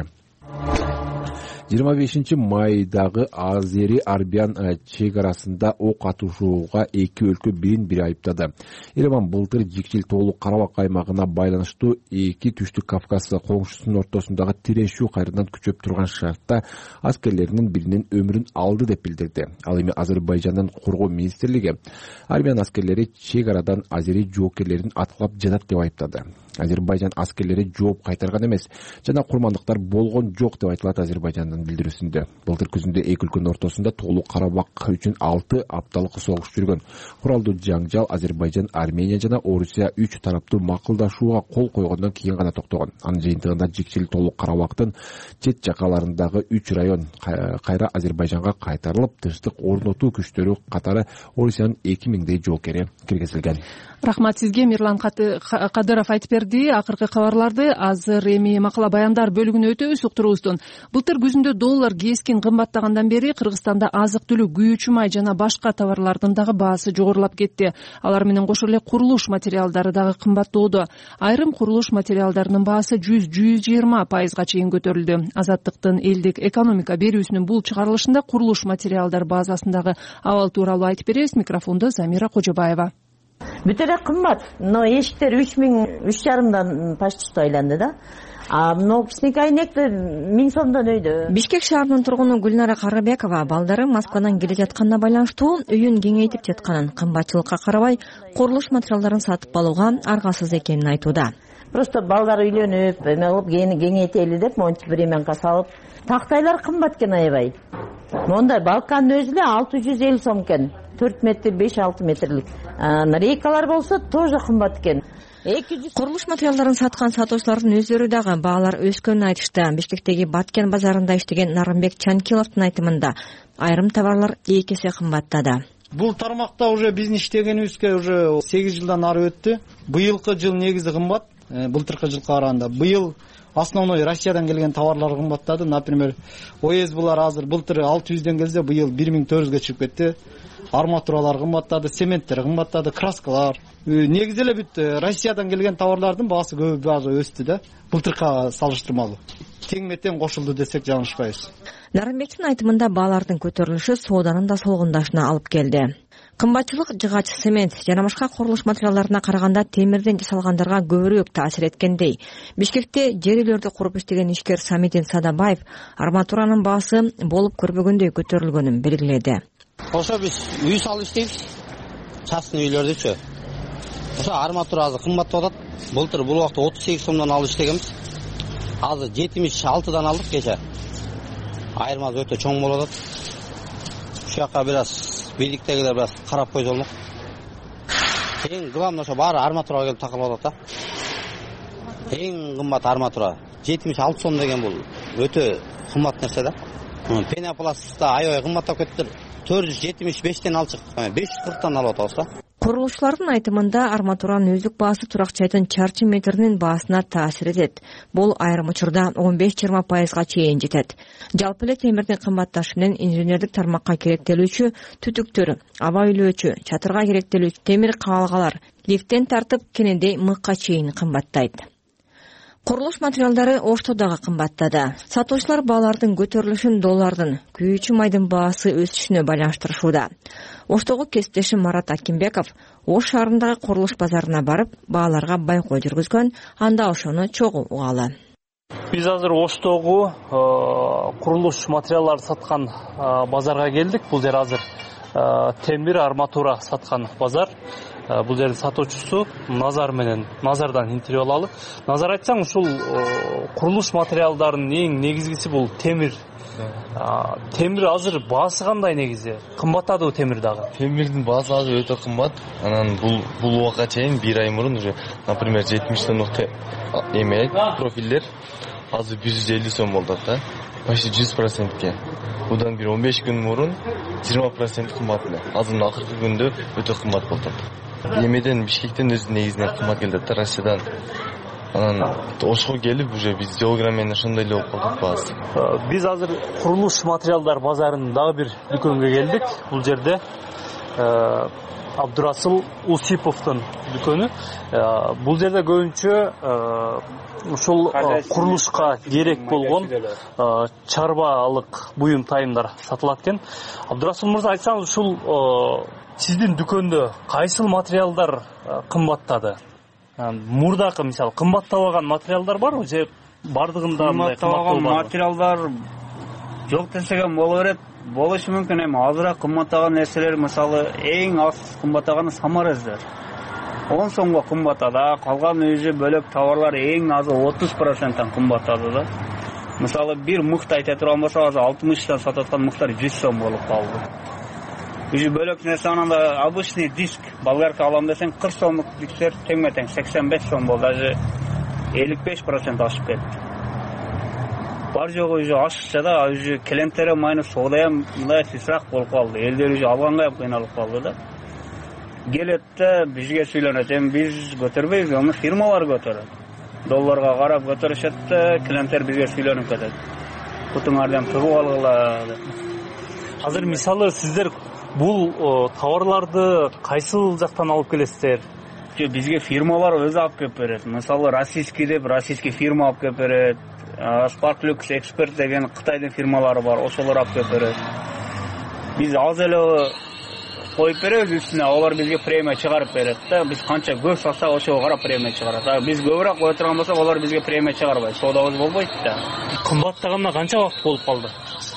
25 майдагы Азери-Арбиян чек-арасында ок атышууга эки өлкө бирин-бири айыптады. Ереван былтыр Жикчил тоолук Карабак аймагына байланыштуу эки түштүк Кавказ коңшусунун ортосундагы тирешүү кайрадан күчөп турган шартта аскерлеринин биринин өмүрүн алды деп билдирди. Ал эми Азербайжандын коргоо министрлиги Арбиян аскерлери чек-арадан азери жоокерлерин аткылап жатат деп айыптады. Азербайжан аскерлери жооп кайтарган эмес жана курмандыктар болгон жок деп айтылат Азербайжандын билдирүүсүндө. Былтыр күзүндө эки өлкөнүн ортосунда тоолук Карабак үчүн 6 апталык согуш жүргөн. Куралдуу жаңжал Азербайжан, Армения жана Орусия 3 тараптуу макулдашууга кол койгондон кийин гана токтогон. Анын жыйынтыгында Жикчил тоолук Карабактын чет жакаларындагы 3 район кайра Азербайжанга кайтарылып, тынчтык орнотуу күчтөрү катары Орусиянын 2000дей жоокери киргизилген.
Рахмат сизге, Мирлан Кадыров айтып берди. Акыркы кабарларды азыр эми макала баяндар бөлүгүнө өтөбүз уктуруубуздун. Былтыр күзүндө доллар кескин кымбаттагандан бери Кыргызстанда азык-түлүк, күйүүчү май жана башка товарлардын дагы баасы жогорулап кетти. Алар менен кошо эле курулуш материалдары дагы кымбаттоодо. Айрым курулуш материалдарынын баасы 100-120% чейин көтөрүлдү. Азаттыктын элдик экономика берүүсүнүн бул чыгарылышында курулуш материалдар базасындагы абал тууралуу айтып беребиз. Микрофондо Замира Кожобаева.
Бүт эле кымбат. Но эшиктер 3,5-дан почти что айланды да. Но кичинекей айнекти 1000 сомдон өйдө.
Бишкек шаарынын тургуну Гүлнара Карыбекова балдары Москвадан келе жатканына байланыштуу үйүн кеңейтип жатканын, кымбатчылыкка карабай курулуш материалдарын сатып алууга аргасыз экенин айтууда.
Просто балдар үйлөнүп, эме кылып кеңейтели деп мончу бир эмен салып, тактайлар кымбат экен аябай. Мондай балканын өзү эле 650 сом экен. 4 метр, 5-6 метрлик. Рейкалар болсо тоже кымбат экен.
Курулуш материалдарын саткан сатуучулардын өздөрү дагы баалар өскөнүн айтышты. Бишкектеги Баткен базарында иштеген Нарымбек Чанкиловдун айтымында айрым товарлар 2 эсе кымбаттады.
Бул тармакта уже биздин иштегенибизге уже 8 жылдан ары өттү. Быйылкы жыл негизи кымбат, былтыркы жылга караганда. Быйыл основной Россиядан келген товарлар кымбаттады. Например, ОСБлар азыр былтыр 600ден келсе, быйыл 1400ге чыгып кетти. Арматуралар кымбаттады, цементтер кымбаттады, краскалар. Негизи эле бүт Россиядан келген товарлардын баасы көбү өстү да. Былтыркыга салыштырмалуу. Тең-метең кошулду десек жаңылышпайбыз.
Нарымбектин айтымында баалардын көтөрүлүшү сооданын да солгундашына алып келди. Кымбатчылык жыгач, цемент жана башка курулуш материалдарына караганда темирден жасалгандарга көбүрөөк таасир эткендей. Бишкекте жер үйлөрдү куруп иштеген ишкер Самидин Садабаев арматуранын баасы болуп көрбөгөндөй көтөрүлгөнүн белгиледи.
Ошо биз үй салып иштейбиз. Частный үйлөрдүчү. Ошо арматура азыр кымбаттап атат. Былтыр бул убакта 38 сомдон алып иштегенбиз. Азыр 76дан алдык кече. Айырмасы өтө чоң болуп атат. Ушул жака бир аз бийликтегилер бир аз карап койсо болмок. Эң главный ошо баары арматурага келип такылып атат да. Эң кымбат арматура 76 сом деген бул өтө кымбат нерсе да. Пенопласт да аябай кымбаттап кетти. 475ден алчык, 540тан алып атабыз да.
Курулушчулардын айтымында арматуранын өздүк баасы туракчайдын чарчы метринин баасына таасир этет. Бул айрым учурда 15-20%га чейин жетет. Жалпы эле темирдин кымбатташы менен инженердик тармакка керектелүүчү түтүктөр, аба үйлөөчү, чатырга керектелүүчү темир кабалгалар лифттен тартып кенедей мыкка чейин кымбаттайт. Курулуш материалдары Ошто дагы кымбаттады. Сатуучулар баалардын көтөрүлүшүн доллардын, күйүүчү майдын баасы өсүшүнө байланыштырышууда. Оштогу кесиптешим Марат Акимбеков Ош шаарындагы курулуш базарына барып, бааларга байкоо жүргүзгөн, анда ошону чогуу угалы.
Биз азыр Оштогу курулуш материалдарды саткан базарга келдик. Бул жер азыр темир, арматура саткан базар. Бул жердин сатуучусу Назардан интервью алалы. Назар, айтсаң, ушул курулуш материалдарынын эң негизгиси бул темир. Темир азыр баасы кандай негизи? Кымбаттадыбы темир дагы?
Темирдин баасы азыр өтө кымбат. Анан бул убакка чейин 1 ай мурун уже, например, 70 тоннук профилдер азыр 150 сом болду да. Почти 100%ке. Будан бир 15 күн мурун 20% кымбат эле. Азыр акыркы күндө өтө кымбат болду. Эмеден Бишкектен өзү негизинен кымбат келди да, Россиядан. Анан Ошко келип уже биз килограмм менен ошондой эле болуп калдык баасы.
Биз азыр курулуш материалдар базарынын дагы бир дүкөнгө келдик. Бул жерде Абдурасыл Усиповдун дүкөнү. Бул жерде көбүнчө ушул курулушка керек болгон чарбалык буюм тайымдар сатылат экен. Абдурасыл мырза, айтсаңыз, ушул сиздин дүкөндө кайсыл материалдар кымбаттады? Мурдакы, мисалы, кымбаттабаган материалдар барбы же бардыгында
кымбаттабаган материалдар жок десем боло берет. Болушу мүмкүн, эми азыраак кымбаттаган нерселер, мисалы, эң аз кымбаттаганы саморезер. 10 сомго кымбаттады, калган өзү бөлөк товарлар эң азы 30%-тан кымбаттады да. Мисалы, бир мыкты айта турган болсо, азыр 60-тан сататкан мыктар 100 сом болуп калды. Өзү бөлөк нерсе, ананда обычный диск, болгарка алам десең 40 сомдук дисктер теңме-тең 85 сом болду, даже 55% ашып кетти. Бар жогу уже ашыкча да, уже клиенттер майны соодаям мындай тесирээк болуп калды. Элдер уже алганга кыйналып калды да. Келет да бизге сүйлөнөт, эми биз көтөрбөйбүз, аны фирмалар көтөрөт. Долларга карап көтөрүшөт да, клиенттер бизге сүйлөнүп кетет. Кутуңардан туруп алгыла.
Азыр мисалы сиздер бул товарларды кайсыл жактан алып келесиздер?
Бизге фирмалар өзү алып келип берет. Мисалы, российский деп, российский фирма алып келип берет. Sparklux Expert деген Кытайдын фирмалары бар, ошолор алып келип берет. Биз аз эле коюп беребиз үстүнө, алар бизге премия чыгарып берет да. Биз канча көп сатсак, ошого карап премия чыгарат. Биз көбүрөөк кое турган болсок, алар бизге премия чыгарбайт. Соодабыз болбойт да.
Кымбаттаганына канча убакыт болуп калды?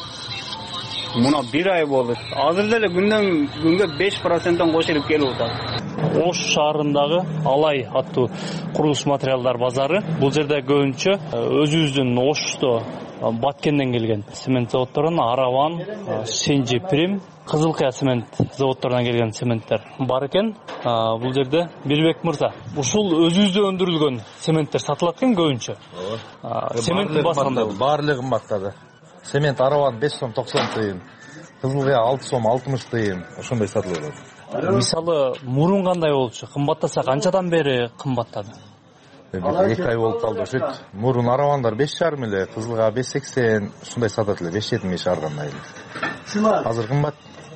Муна 1 ай болду. Азыр деле күндөн күнгө 5%-тан кошулуп келип атат.
Ош шаарындагы Алай аттуу курулуш материалдар базары. Бул жерде көбүнчө өзүбүздүн Ошто Баткенден келген цемент заводдорунан Араван, Сенжи Прим, Кызылкая цемент заводдорунан келген цементтер бар экен. Бул жерде Бирбек мырза, ушул өзүбүздө өндүрүлгөн цементтер сатылат экен көбүнчө. Цементтин баасы кандай?
Баардыгы кымбаттады. Цемент Араван 5 сом 90 тыйын, Кызылкая 6 сом 60 тыйын, ошондой сатылат.
Мисалы, мурун кандай болчу? Кымбаттаса канчадан бери кымбаттады?
2 ай болуп калды ошойт. Мурун Аравандар 5,5 эле, Кызылга 5,80, ушундай сатат эле, 5,70 аргандай эле. Азыр кымбат.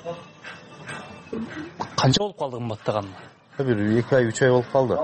Канча болуп калды кымбаттаганына?
Бир 2 ай, 3 ай болуп калды.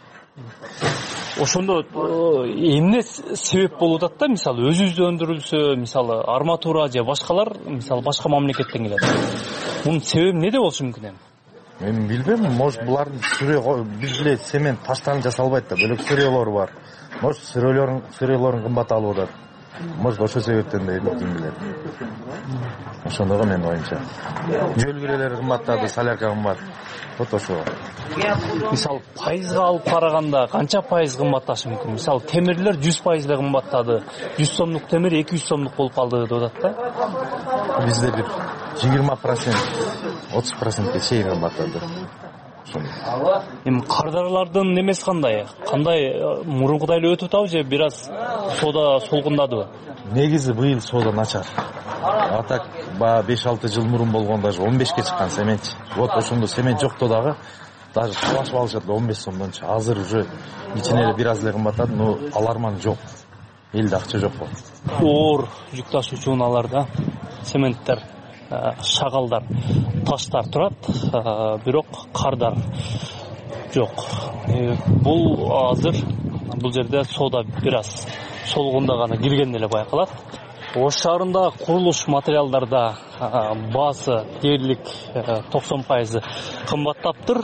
Ошондо эмне себеп болуп атат да, мисалы, өзүбүздө өндүрүлсө, мисалы, арматура же башкалар, мисалы, башка мамлекеттен келет. Мунун себеби эмнеде болушу мүмкүн эми?
Мен билбейм, может булардын биз эле цемент таштан жасалбайт да, бөлөк сырьелор бар. Может сырьелорун кымбат алып атат. Может ошол себептен да ким билет. Ошондого менин оюмча. Жөлгүрөлөр кымбаттады, солярка кымбат. Вот ошо.
Мисалы, пайызга алып караганда канча пайыз кымбатташы мүмкүн? Мисалы, темирлер 100% эле кымбаттады. 100 сомдук темир 200 сомдук болуп калды деп атат да.
Бизде бир 20%, 30%ке чейин кымбаттады.
Эми кардарлардын немеси кандай? Кандай мурункудай эле өтүп атабы же бир аз соода солгундадыбы?
Негизи быйыл соода начар. А так 5-6 жыл мурун болгондо 15ке чыккан цемент. Вот ошондо цемент жокту дагы даже талашып алышат 15 сомдончу. Азыр уже кичине эле бир аз эле кымбаттады, но аларман жок. Элде акча жок болот.
Оор жүк ташуучу унааларда цементтер, шагалдар, таштар турат, бирок кардар жок. Бул азыр бул жерде соода бир аз солгундаганы кирген эле байкалат. Ош шаарында курулуш материалдарда баасы дээрлик 90% кымбаттаптыр.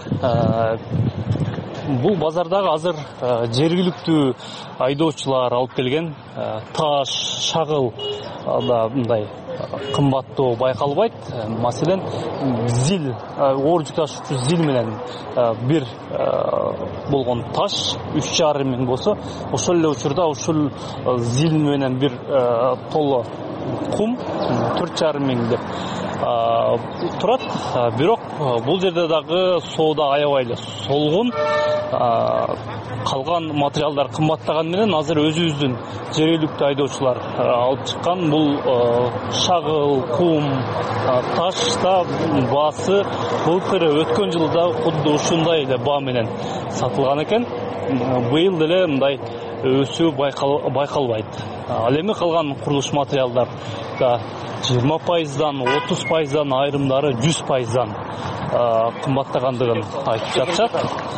Бул базардагы азыр жергиликтүү айдоочулар алып келген таш, шагыл да мындай кымбаттоо байкалбайт. Маселен, зил, оор жүк ташуучу зил менен бир болгон таш 3,5 миң болсо, ошол эле учурда ушул зил менен бир толо кум 4,5 миң деп турат. Бирок бул жерде дагы соода аябай эле солгун. Калган материалдар кымбаттаган менен азыр өзүбүздүн жергиликтүү айдоочулар алып чыккан бул шагыл, кум, таш да баасы былтыр өткөн жылда кудду ушундай эле баа менен сатылган экен. Быйыл деле мындай өсүү байкалбайт. Ал эми калган курулуш материалдар да 20%дан 30%дан айрымдары 100%дан кымбаттагандыгын айтып жатышат.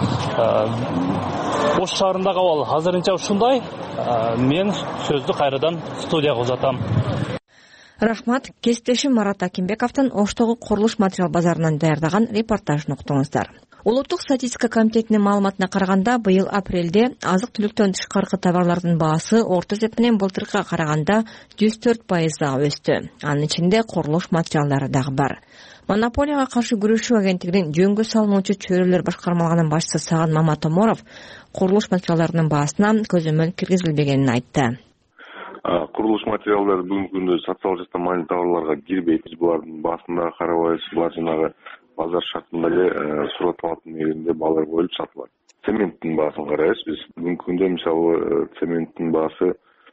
Ош шаарындагы абал азырынча ушундай. Мен сөздү кайрадан студияга узатам.
Рахмат. Кесиптешим Марат Акимбековдун Оштогу курулуш материал базарынан даярдаган репортажын уктуңуздар. Улуттук статистика комитетинин маалыматына караганда, быйыл апрелде азык-түлүктөн тышкаркы товарлардын баасы орто эсепинен былтыркыга караганда 104% өстү. Анын ичинде курулуш материалдары дагы бар. Монополияга каршы күрөшүү агенттигинин жөнгө салынуучу чөйрөлөр башкармалыгынын башчысы Саган Маматоморов курулуш материалдарынын баасына көзөмөл киргизилбегенин айтты.
Курулуш материалдары бүгүнкү күндө сатылып жаткан маанилүү товарларга кирбейт. Булардын баасына карабайбыз. Булар жанагы базар шартында эле сурат талаптын негизинде баалар коюлуп сатылат. Цементтин баасын карайбыз биз. Бүгүнкү күндө мисалы цементтин баасы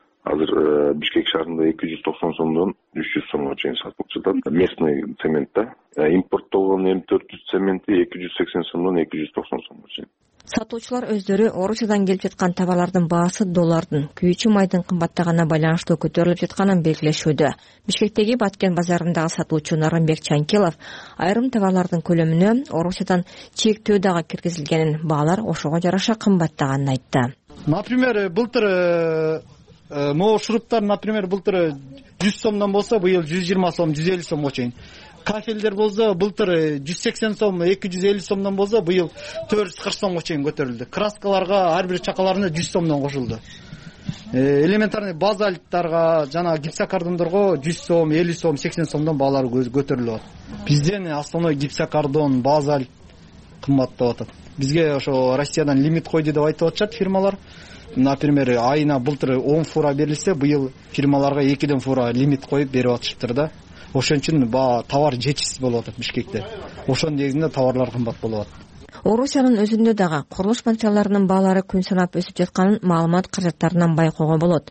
азыр Бишкек шаарында 290 сомдон 300 сомго чейин сатылып жатат. Местный цемент да. Импорттолгон М400 цементи 280 сомдон 290 сомго чейин.
Сатуучулар өздөрү Орусиядан келип жаткан товарлардын баасы доллардын, күйүүчү майдын кымбаттаганына байланыштуу көтөрүлүп жатканын белгилешүүдө. Бишкектеги Баткен базарындагы сатуучу Нарымбек Чанкелов айрым товарлардын көлөмүнө Орусиядан чектөө дагы киргизилгенин, баалар ошого жараша кымбаттаганын айтты.
Например, былтыр могу шуруптар, например, былтыр 100 сомдон болсо, быйыл 120 сом, 150 сомго чейин. Кафелдер болсо, былтыр 180 сом, 250 сомдон болсо, быйыл 440 сомго чейин көтөрүлдү. Краскаларга ар бир чакаларына 100 сомдон кошулду. Элементарный базальттарга, жана гипсокартондорго 100 сом, 50 сом, 80 сомдон баалары көтөрүлүп атат. Бизден основной гипсокартон, базальт кымбаттап атат. Бизге ошо Россиядан лимит койду деп айтып атышат фирмалар. Например, айына былтыр 10 фура берилсе, быйыл фирмаларга 2 фура лимит коюп берип атышыптыр да. Ошон үчүн товар жетишсиз болуп атат Бишкекте. Ошонун негизинде товарлар кымбат болуп атат.
Орусиянын өзүндө дагы курулуш материалдарынын баалары күн санап өсүп жатканын маалымат каражаттарынан байкоого болот.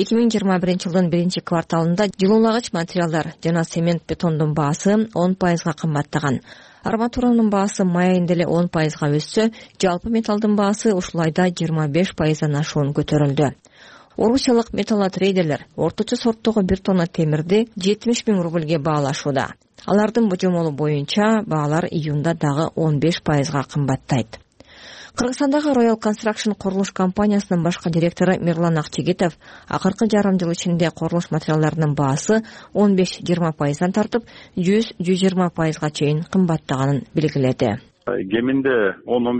2021 жылдын 1-кварталында жылуулагыч материалдар жана цемент бетондун баасы 10%га кымбаттаган. Арматуранын баасы май айында эле 10%га өссө, жалпы металлдын баасы ушул айда 25%дан ашуун көтөрүлдү. Орусиялык металлотрейдерлер орточо сорттогу 1 тонна темирди 70 000 рубльге баалашууда. Алардын божомолу боюнча баалар июнда дагы 15%га кымбаттайт. Кыргызстандагы Royal Construction курулуш компаниясынын башкы директору Мирлан Акчегитов акыркы жарым жыл ичинде курулуш материалдарынын баасы 15-20%дан тартып, 100-120%га чейин кымбаттаганын белгиледи.
Кеминде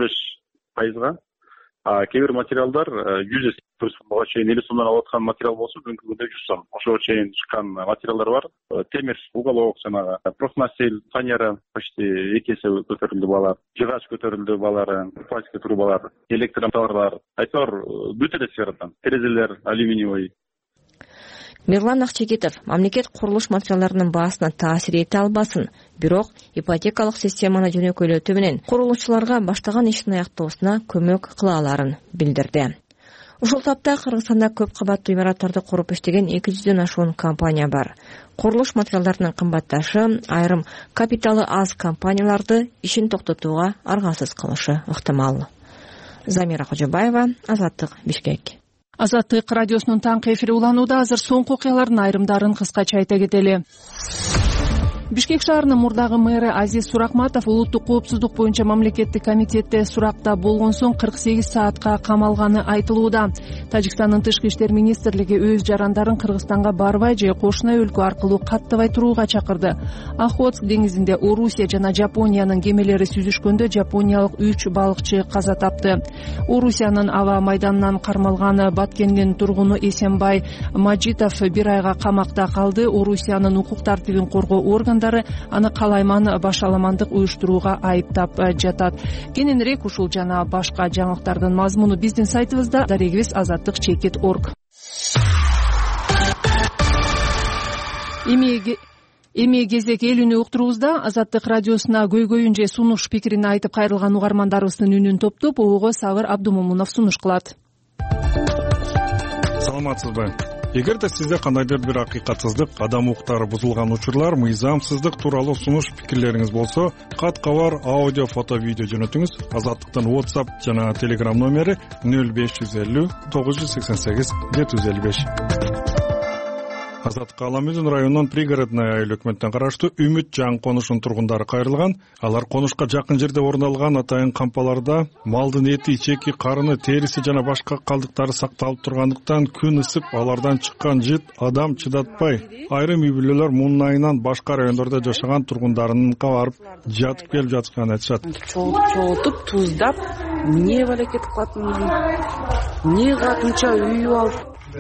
10-15%га, кээ бир материалдар 100 сомго чейин 50 сомдон алып аткан материал болсо, бүгүнкү күндө 100 сом. Ошого чейин чыккан материалдар бар. Темир, уголок, жанагы профнастил, фанера почти 2 эсе көтөрүлдү баалар. Жыгач көтөрүлдү баалары, пластик трубалар, электротоварлар. Айтор бүт эле сферадан. Терезелер, алюминиевый.
Мирлан Акчегитов мамлекет курулуш материалдарынын баасына таасир эте албасын, бирок ипотекалык системаны жөнөкөйлөтүү менен курулуучуларга баштаган ишин аяктоосуна көмөк кыла аларын билдирди. Ушул тапта Кыргызстанда көп кабаттуу имараттарды куруп иштеген 200дөн ашуун компания бар. Курулуш материалдарынын кымбатташы айрым капиталы аз компанияларды ишин токтотууга аргасыз кылышы ыктымал. Замира Кожобаева, Азаттык, Бишкек.
Азаттык радиосунун таңкы эфири уланууда. Азыр соңку окуялардын айрымдарын кыскача айта кетели. Бишкек шаарынын мурдагы мэрі Азиз Суракматов улуттук коопсуздук боюнча мамлекеттик комитетте суракта болгон соң 48 саатка камалганы айтылууда. Тажикстандын тышкы иштер министрлиги өз жарандарын Кыргызстанга барбай же кошуна өлкө аркылуу каттабай турууга чакырды. Охотск деңизинде Орусия жана Жапониянын кемелери сүзүшкөндө жапониялык 3 балыкчы каза тапты. Орусиянын аба майданынан кармалган Баткендин тургуну Эсенбай Мажитов 1 айга камакта калды. Орусиянын укук тартибин коргоо органдары аны калайман башаламандык уюштурууга айыптап жатат. Кененирээк ушул жана башка жаңылыктардын мазмуну биздин сайтыбызда. Дарегибиз azatlik.org. Эми кезек эл үнү уктуруубузда. Азаттык радиосуна көйгөйүн же сунуш пикирин айтып кайрылган угармандарыбыздын үнүн топтоп ого Сабыр Абдумомунов сунуш кылат.
Саламатсызбы? Эгерде сизде кандайдыр бир акыйкатсыздык, адам укуктары бузулган учурлар, мыйзамсыздык тууралуу сунуш пикирлериңиз болсо, кат кабар, аудио, фото, видео жөнөтүңүз. Азаттыктын WhatsApp жана Telegram номери 0550 988 755. Азаттыкка Аламүзүн районунун пригородный айыл өкмөттөн караштуу Үмүт Жан конушунун тургундары кайрылган. Алар конушка жакын жерде орун алган атайын кампаларда малдын эти, чеки, карыны, териси жана башка калдыктары сакталып тургандыктан күн ысып, алардан чыккан жыт адам чыдатпай, айрым үй бүлөлөр мунун айынан башка райондордо жашаган тургундарыныкка барып жатып келип жатканын айтышат.
Чогултуп, туздап, эмне балекет кылат, эмне кылатынча үйүп алып.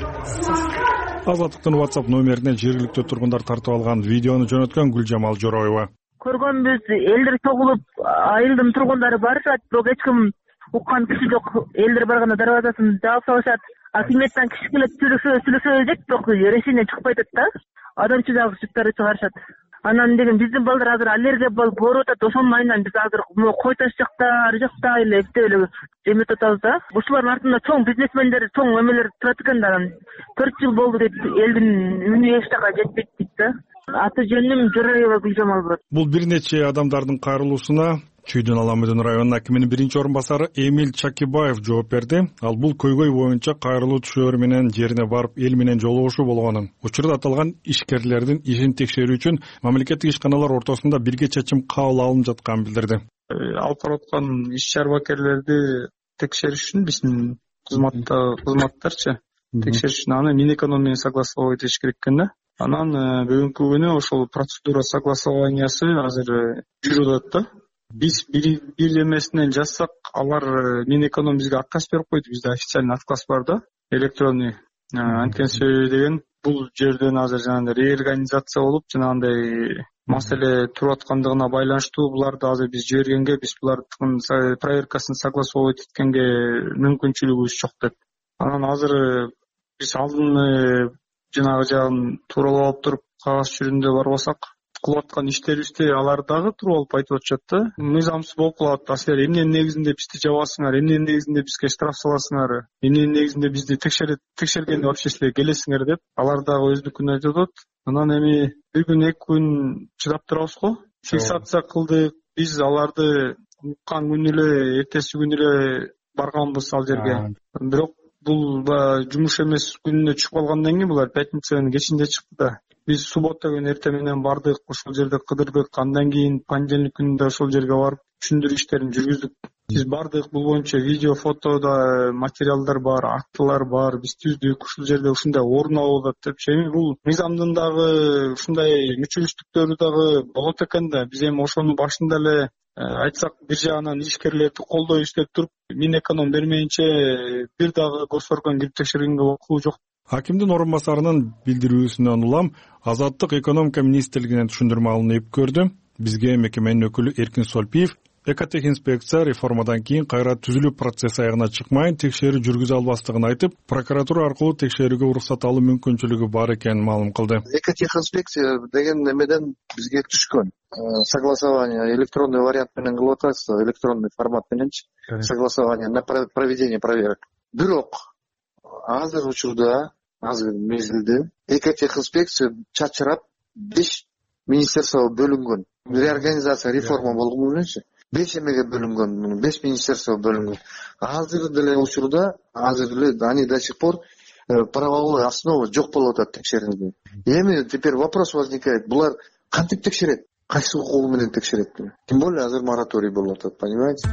Азаттыктын WhatsApp номерине жергиликтүү тургундар тартып алган видеону жөнөткөн Гүлжамал Жороева.
Көргөнбүз, элдер чогулуп, айылдын тургундары барышат, бирок эч ким уккан киши жок. Элдер барганда дарбазасын жаап салышат. Акиметтен киши келип сүйлөшөбүз дейт, бирок решение чыкпай атат да. Адамчылык жыттары чыгарышат. Анан деген биздин балдар азыр аллергия болуп ооруп атат. Ошонун айынан биз азыр кой таш жакта, ар жакта эле эптеп эле жемет атабыз да. Ушулардын артында чоң бизнесмендер, чоң эмелер турат экен да. 4 жыл болду дейт, элдин үнү эч жака жетпейт дейт да. Аты жөнүм Жороева Гүлжамал болот.
Бул бир нече адамдардын кайрылуусуна Чүйдүн Аламүдүн районунун акиминин биринчи орун басары Эмиль Чакибаев жооп берди. Ал бул көйгөй боюнча кайрылуу түшөөр менен жерине барып эл менен жолугушуу болгонун, учурда аталган ишкерлердин ишин текшерүү үчүн мамлекеттик ишканалар ортосунда бирге чечим кабыл алынып жатканын билдирди.
Алып бараткан иш-чарбакерлерди текшериш үчүн биздин кызматтарчы текшериш үчүн аны Минэконом менен согласовать этиш керек экен да. Анан бүгүнкү күнү ошол процедура согласованиясы азыр жүрүп атат да. Биз бир эмесинен жазсак, алар Минэконом бизге отказ берип койду. Бизде официальный отказ бар да, электронный. Анткени себеби деген бул жерден азыр жанагындай реорганизация болуп, жанагындай маселе туруп аткандыгына байланыштуу буларды азыр биз жибергенге, биз булардын проверкасын согласовать эткенге мүмкүнчүлүгүбүз жок деп. Анан азыр биз алдын жанагы жагын тууралап алып туруп кагаз жүзүндө барбасак, кылып аткан иштерибизди алар дагы туруп алып айтып атышат да. Мыйзамсыз болуп калат. Силер эмненин негизинде бизди жабасыңар, эмненин негизинде бизге штраф саласыңар, эмненин негизинде бизди текшергенде вообще силер келесиңер деп алар дагы өздүкүн айтып атат. Анан эми бир күн, 2 күн чыдап турабыз го. Фиксация кылдык. Биз аларды уккан күнү эле, эртеси күнү эле барганбыз ал жерге. Бирок бул жумуш эмес күнүнө чыгып калгандан кийин булар пятницанын кечинде чыкты да. Биз суббота күнү эртең менен бардык, ошол жерде кыдырдык. Андан кийин понедельник күнүндө ошол жерге барып түшүндүрүү иштерин жүргүздүк. Биз бардык, бул боюнча видео, фотода материалдар бар, актылар бар. Биз түздүк, ушул жерде ушундай орун алып атат деп. Эми бул мыйзамдын дагы ушундай мүчүлүштүктөрү дагы болот экен да. Биз эми ошонун башында эле айтсак, бир жагынан ишкерлерди колдойбуз деп туруп, Минэконом бермейинче бир дагы госорган кирип текшергенге укугу жок.
Акимдин орун басарынын билдирүүсүнөн улам Азаттык экономика министрлигинен түшүндүрмө алынып көрдү. Бизге мекеменин өкүлү Эркин Солпиев экотехинспекция реформадан кийин кайра түзүлүү процесси аягына чыкмайын текшерүү жүргүзө албастыгын айтып, прокуратура аркылуу текшерүүгө уруксат алуу мүмкүнчүлүгү бар экенин маалым кылды.
Экотехинспекция деген немеден бизге түшкөн. Согласование электронный вариант менен кылып атабыз, электронный формат мененчи. Согласование на проведение проверок. Бирок азыркы учурда азыр мезгилде экотех инспекция чачырап 5 министерствого бөлүнгөн. Реорганизация, реформа болгон мененчи 5 эмеге бөлүнгөн, муну 5 министерство бөлүнгөн. Азыр деле учурда, азыр деле они до сих пор правовой основа жок болуп атат текшерүүгө. Эми теперь вопрос возникает, булар кантип текшерет? Кайсы укугу менен текшерет? Тем более азыр мораторий болуп атат, понимаете?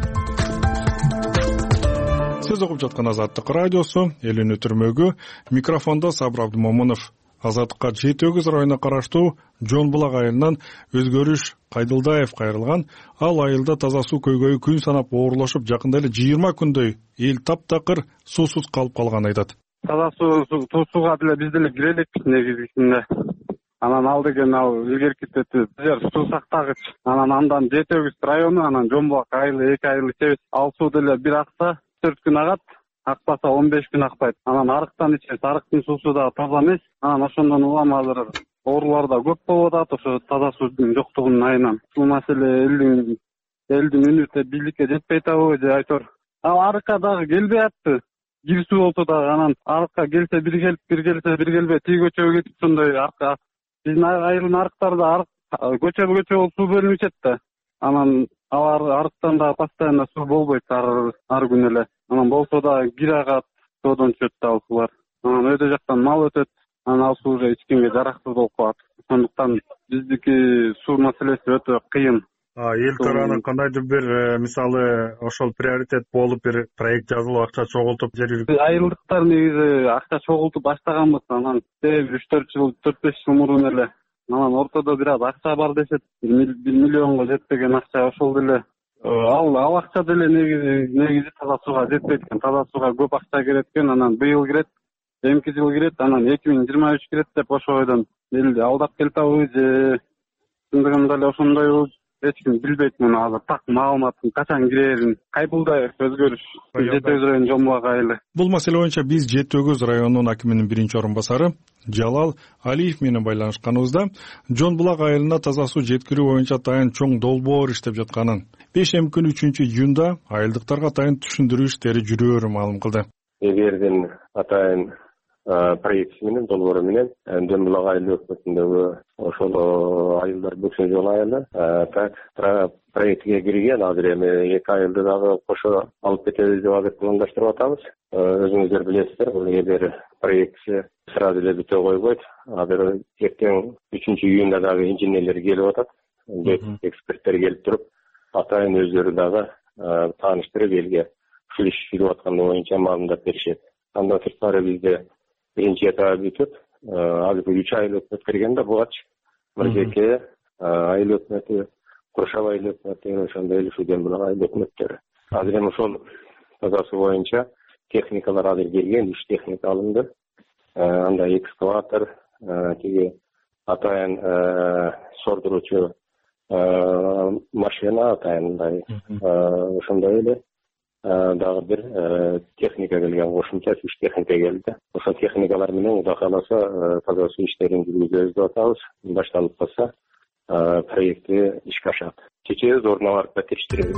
Сиз окуп жаткан Азаттык радиосу, Элин өтүрмөгү, микрофондо Сабыр Абдымомунов. Азаттыкка Жети Өгүз районуна караштуу Жон Булак айылынан Өзгөрүш Кайдылдаев кайрылган. Ал айылда таза суу көйгөйү күн санап оорлошуп, жакында эле 20 күндөй эл таптакыр суусуз калып калганын айтат.
Таза сууга деле биз деле кире элекпиз негизинде. Анан ал деген илгерки бизер суу сактагыч. Андан Жети Өгүз району, анан Жон Булак айылы 2 айыл ичебиз. Ал суу деле бир акса 4 күн агат. Акпаса 15 күн акпайт. Анан арыктан ичебиз. Арыктын суусу да таза эмес. Анан ошондон улам азыр оорулар да көп болуп атат. Ошо таза суунун жоктугунун айынан. Бул маселе элдин үнү бийликке жетпей атабы же айтор. Арыкка дагы келбей атты. Кир суу болсо дагы анан арыкка келсе бир келип, бир келсе бир келбей, көчөгө кетип сондай арыкка. Биздин айылдын арыктарында көчө болуп суу бөлүнүп ичет да. Анан алар арыктан да постоянно суу болбойт ар күн эле. Анан болсо да кир агат, тоодон түшөт да ал суулар. Анан өйдө жактан мал өтөт. Анан ал суу уже ичкенге жарактуу болуп калат. Ошондуктан биздики суу маселеси өтө кыйын.
Эл тарабынан кандайдыр бир мисалы ошол приоритет болуп бир проект жазылып, акча чогултуп жергиликтүү
айылдыктар негизи акча чогултуп баштаганбыз. Анан 3-4 жыл, 4-5 жыл мурун эле. Анан ортодо бир аз акча бар дешет. 1 миллионго жетпеген акча ошол деле. Ал акча деле негизи таза сууга жетпейт экен. Таза сууга көп акча керек экен. Анан быйыл кирет, эмки жыл кирет, анан 2023 кирет деп ошо ойдон элди алдап келтабы же чындыгында эле ошондойбу? Эч ким билбейт муну азыр так маалыматтын качан кирерин. Кайбылдаев Өзгөрүш, Жети Өгүз району Жон Булак айылы.
Бул маселе боюнча биз Жети Өгүз районунун акиминин биринчи орун басары Жалал Алиев менен байланышканыбызда Жон Булак айылына таза суу жеткирүү боюнча атайын чоң долбоор иштеп жатканын, 5-3 июнда айылдыктарга атайын түшүндүрүү иштери жүрөөрүн маалым кылды.
Эгерден атайын проект менен, долбоору менен Жон Булак айыл өкмөтүндөгү ошол айылдар Бөксөн жол айылы проектке кирген. Азыр эми 2 айылды дагы кошо алып кетебиз деп азыр пландаштырып атабыз. Өзүңүздөр билесиздер, бул эгер проектси сразу эле бүтө койбойт. Азыр эртең 3 июнда дагы инженерлер келип атат. Эксперттер келип туруп, атайын өздөрү дагы тааныштырып элге ушул иш жүрүп атканы боюнча маалымдап беришет. Андан сырткары бизде биринчи этабы бүтүп, азыр 3 айыл өкмөт кирген да бугач. Мыржеке айыл өкмөтү, Куршав айыл өкмөтү, ошондой эле ушу Жон Булак айыл өкмөттөрү. Азыр эми ошол таза суу боюнча техникалар азыр келген, 3 техника алынды. Анда экскаватор, тиги атайын сордуруучу машина атайындай, ошондой эле дагы бир техника келген, кошумча 3 техника келди. Ошол техникалар менен Кудай кааласа таза суу иштерин жүргүзөбүз деп атабыз. Башталып калса проекти ишке ашат. Чечебиз, ордуна барып текшеребиз.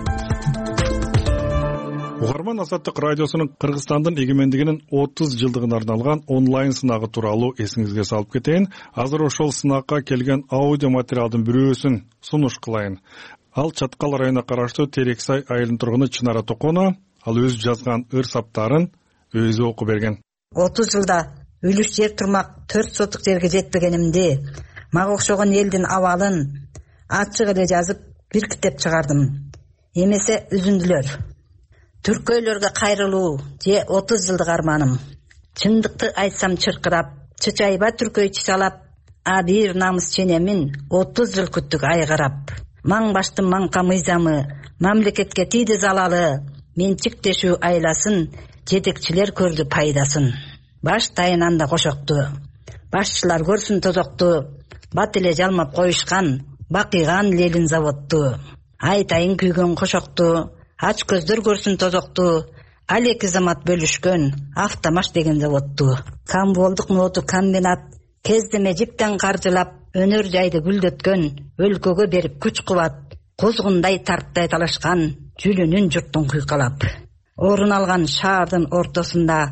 Угарман Азаттык радиосунун Кыргызстандын эгемендигинин 30 жылдыгына арналган онлайн сынагы тууралуу эсиңизге салып кетейин. Азыр ошол сынакка келген аудио материалдын бирөөсүн сунуш кылайын. Ал Чаткал районуна караштуу Терексай айылынын тургуну Чынара Токонова, ал өзү жазган ыр-саптарын өзү окуп берген.
30 жылда үлүш жер турмак 4 сотук жерге жетпегенимди, мага окшогон элдин абалын ачык эле жазып бир китеп чыгардым. Эмесе үзүндүлөр. Түркөйлөргө кайрылуу же 30 жылдык арманым. Чындыкты айтсам чыркырап, чычайба түркөй чычалап, бир намыс ченемин 30 жыл күттүк айгарап. Маң баштын маңка мыйзамы, мамлекетке тийди залалы, менчиктешүү айласын, жетекчилер көрдү пайдасын. Баш тайынанда кошокту, башчылар көрсүн тозокту, бат эле жалмап коюшкан, бакыйган лелин заводту. Айтайын күйгөн кошокту, ач көздөр көрсүн тозокту, ал эки замат бөлүшкөн, автомаш деген заводту. Камболдук ноту комбинат, кездеме жиптен каржылап, өнөр жайды гүлдөткөн, өлкөгө берип күч кубат, козгундай тарттай талашкан, жүлүнүн журттун куйкалап. Орун алган шаардын ортосунда,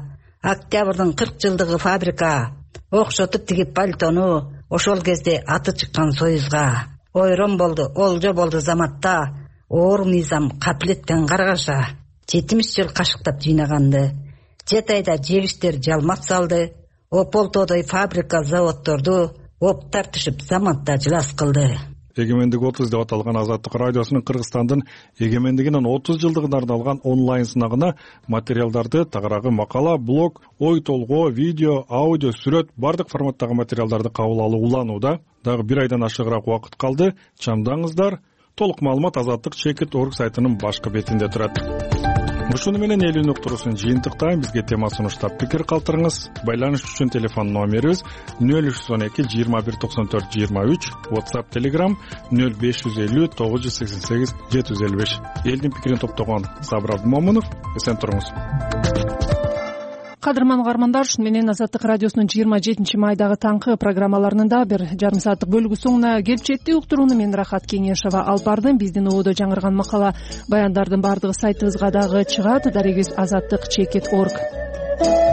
Октябрдын 40 жылдыгы фабрика, окшотуп тигип пальтону, ошол кезде аты чыккан Союзга. Ойрон болду, олжо болду заматта, оор мыйзам капилеттен каргаша. 70 жыл кашыктап жыйнаганды. 7 айда жегиштер жалмак салды. Ополтодой фабрика, заводдорду оптар түшүп заматта жылас кылды.
Эгемендик 30 деп аталган Азаттык радиосунун Кыргызстандын эгемендигинин 30 жылдыгына арналган онлайн сынагына материалдарды, тагыраагы макала, блог, ой толгоо, видео, аудио, сүрөт бардык форматтагы материалдарды кабыл алуу уланууда. Дагы 1 айдан ашыгыраак убакыт калды. Чамдаңыздар. Толук маалымат Азаттык.org сайтынын башкы бетинде турат. Ушуну менен элүүнү уктуруусун жыйынтыктайм. Бизге тема сунуштап пикир калтырыңыз. Байланыш үчүн телефон номерибиз 0312 21 94 23, WhatsApp, Telegram 0550 988 755. Элдин пикирин топтогон Сабыр Абдымомунов. Эсен туруңуз.
Кадырман угармандар, ушуну менен Азаттык радиосунун 27 майдагы таңкы программаларынын да бир жарым сааттык бөлүгү соңуна келип жетти. Уктурууну мен Рахат Кеңешова алып бардым. Биздин ободо жаңырган макала, баяндардын бардыгы сайтыбызга дагы чыгат. Дарегиз Азаттык.org.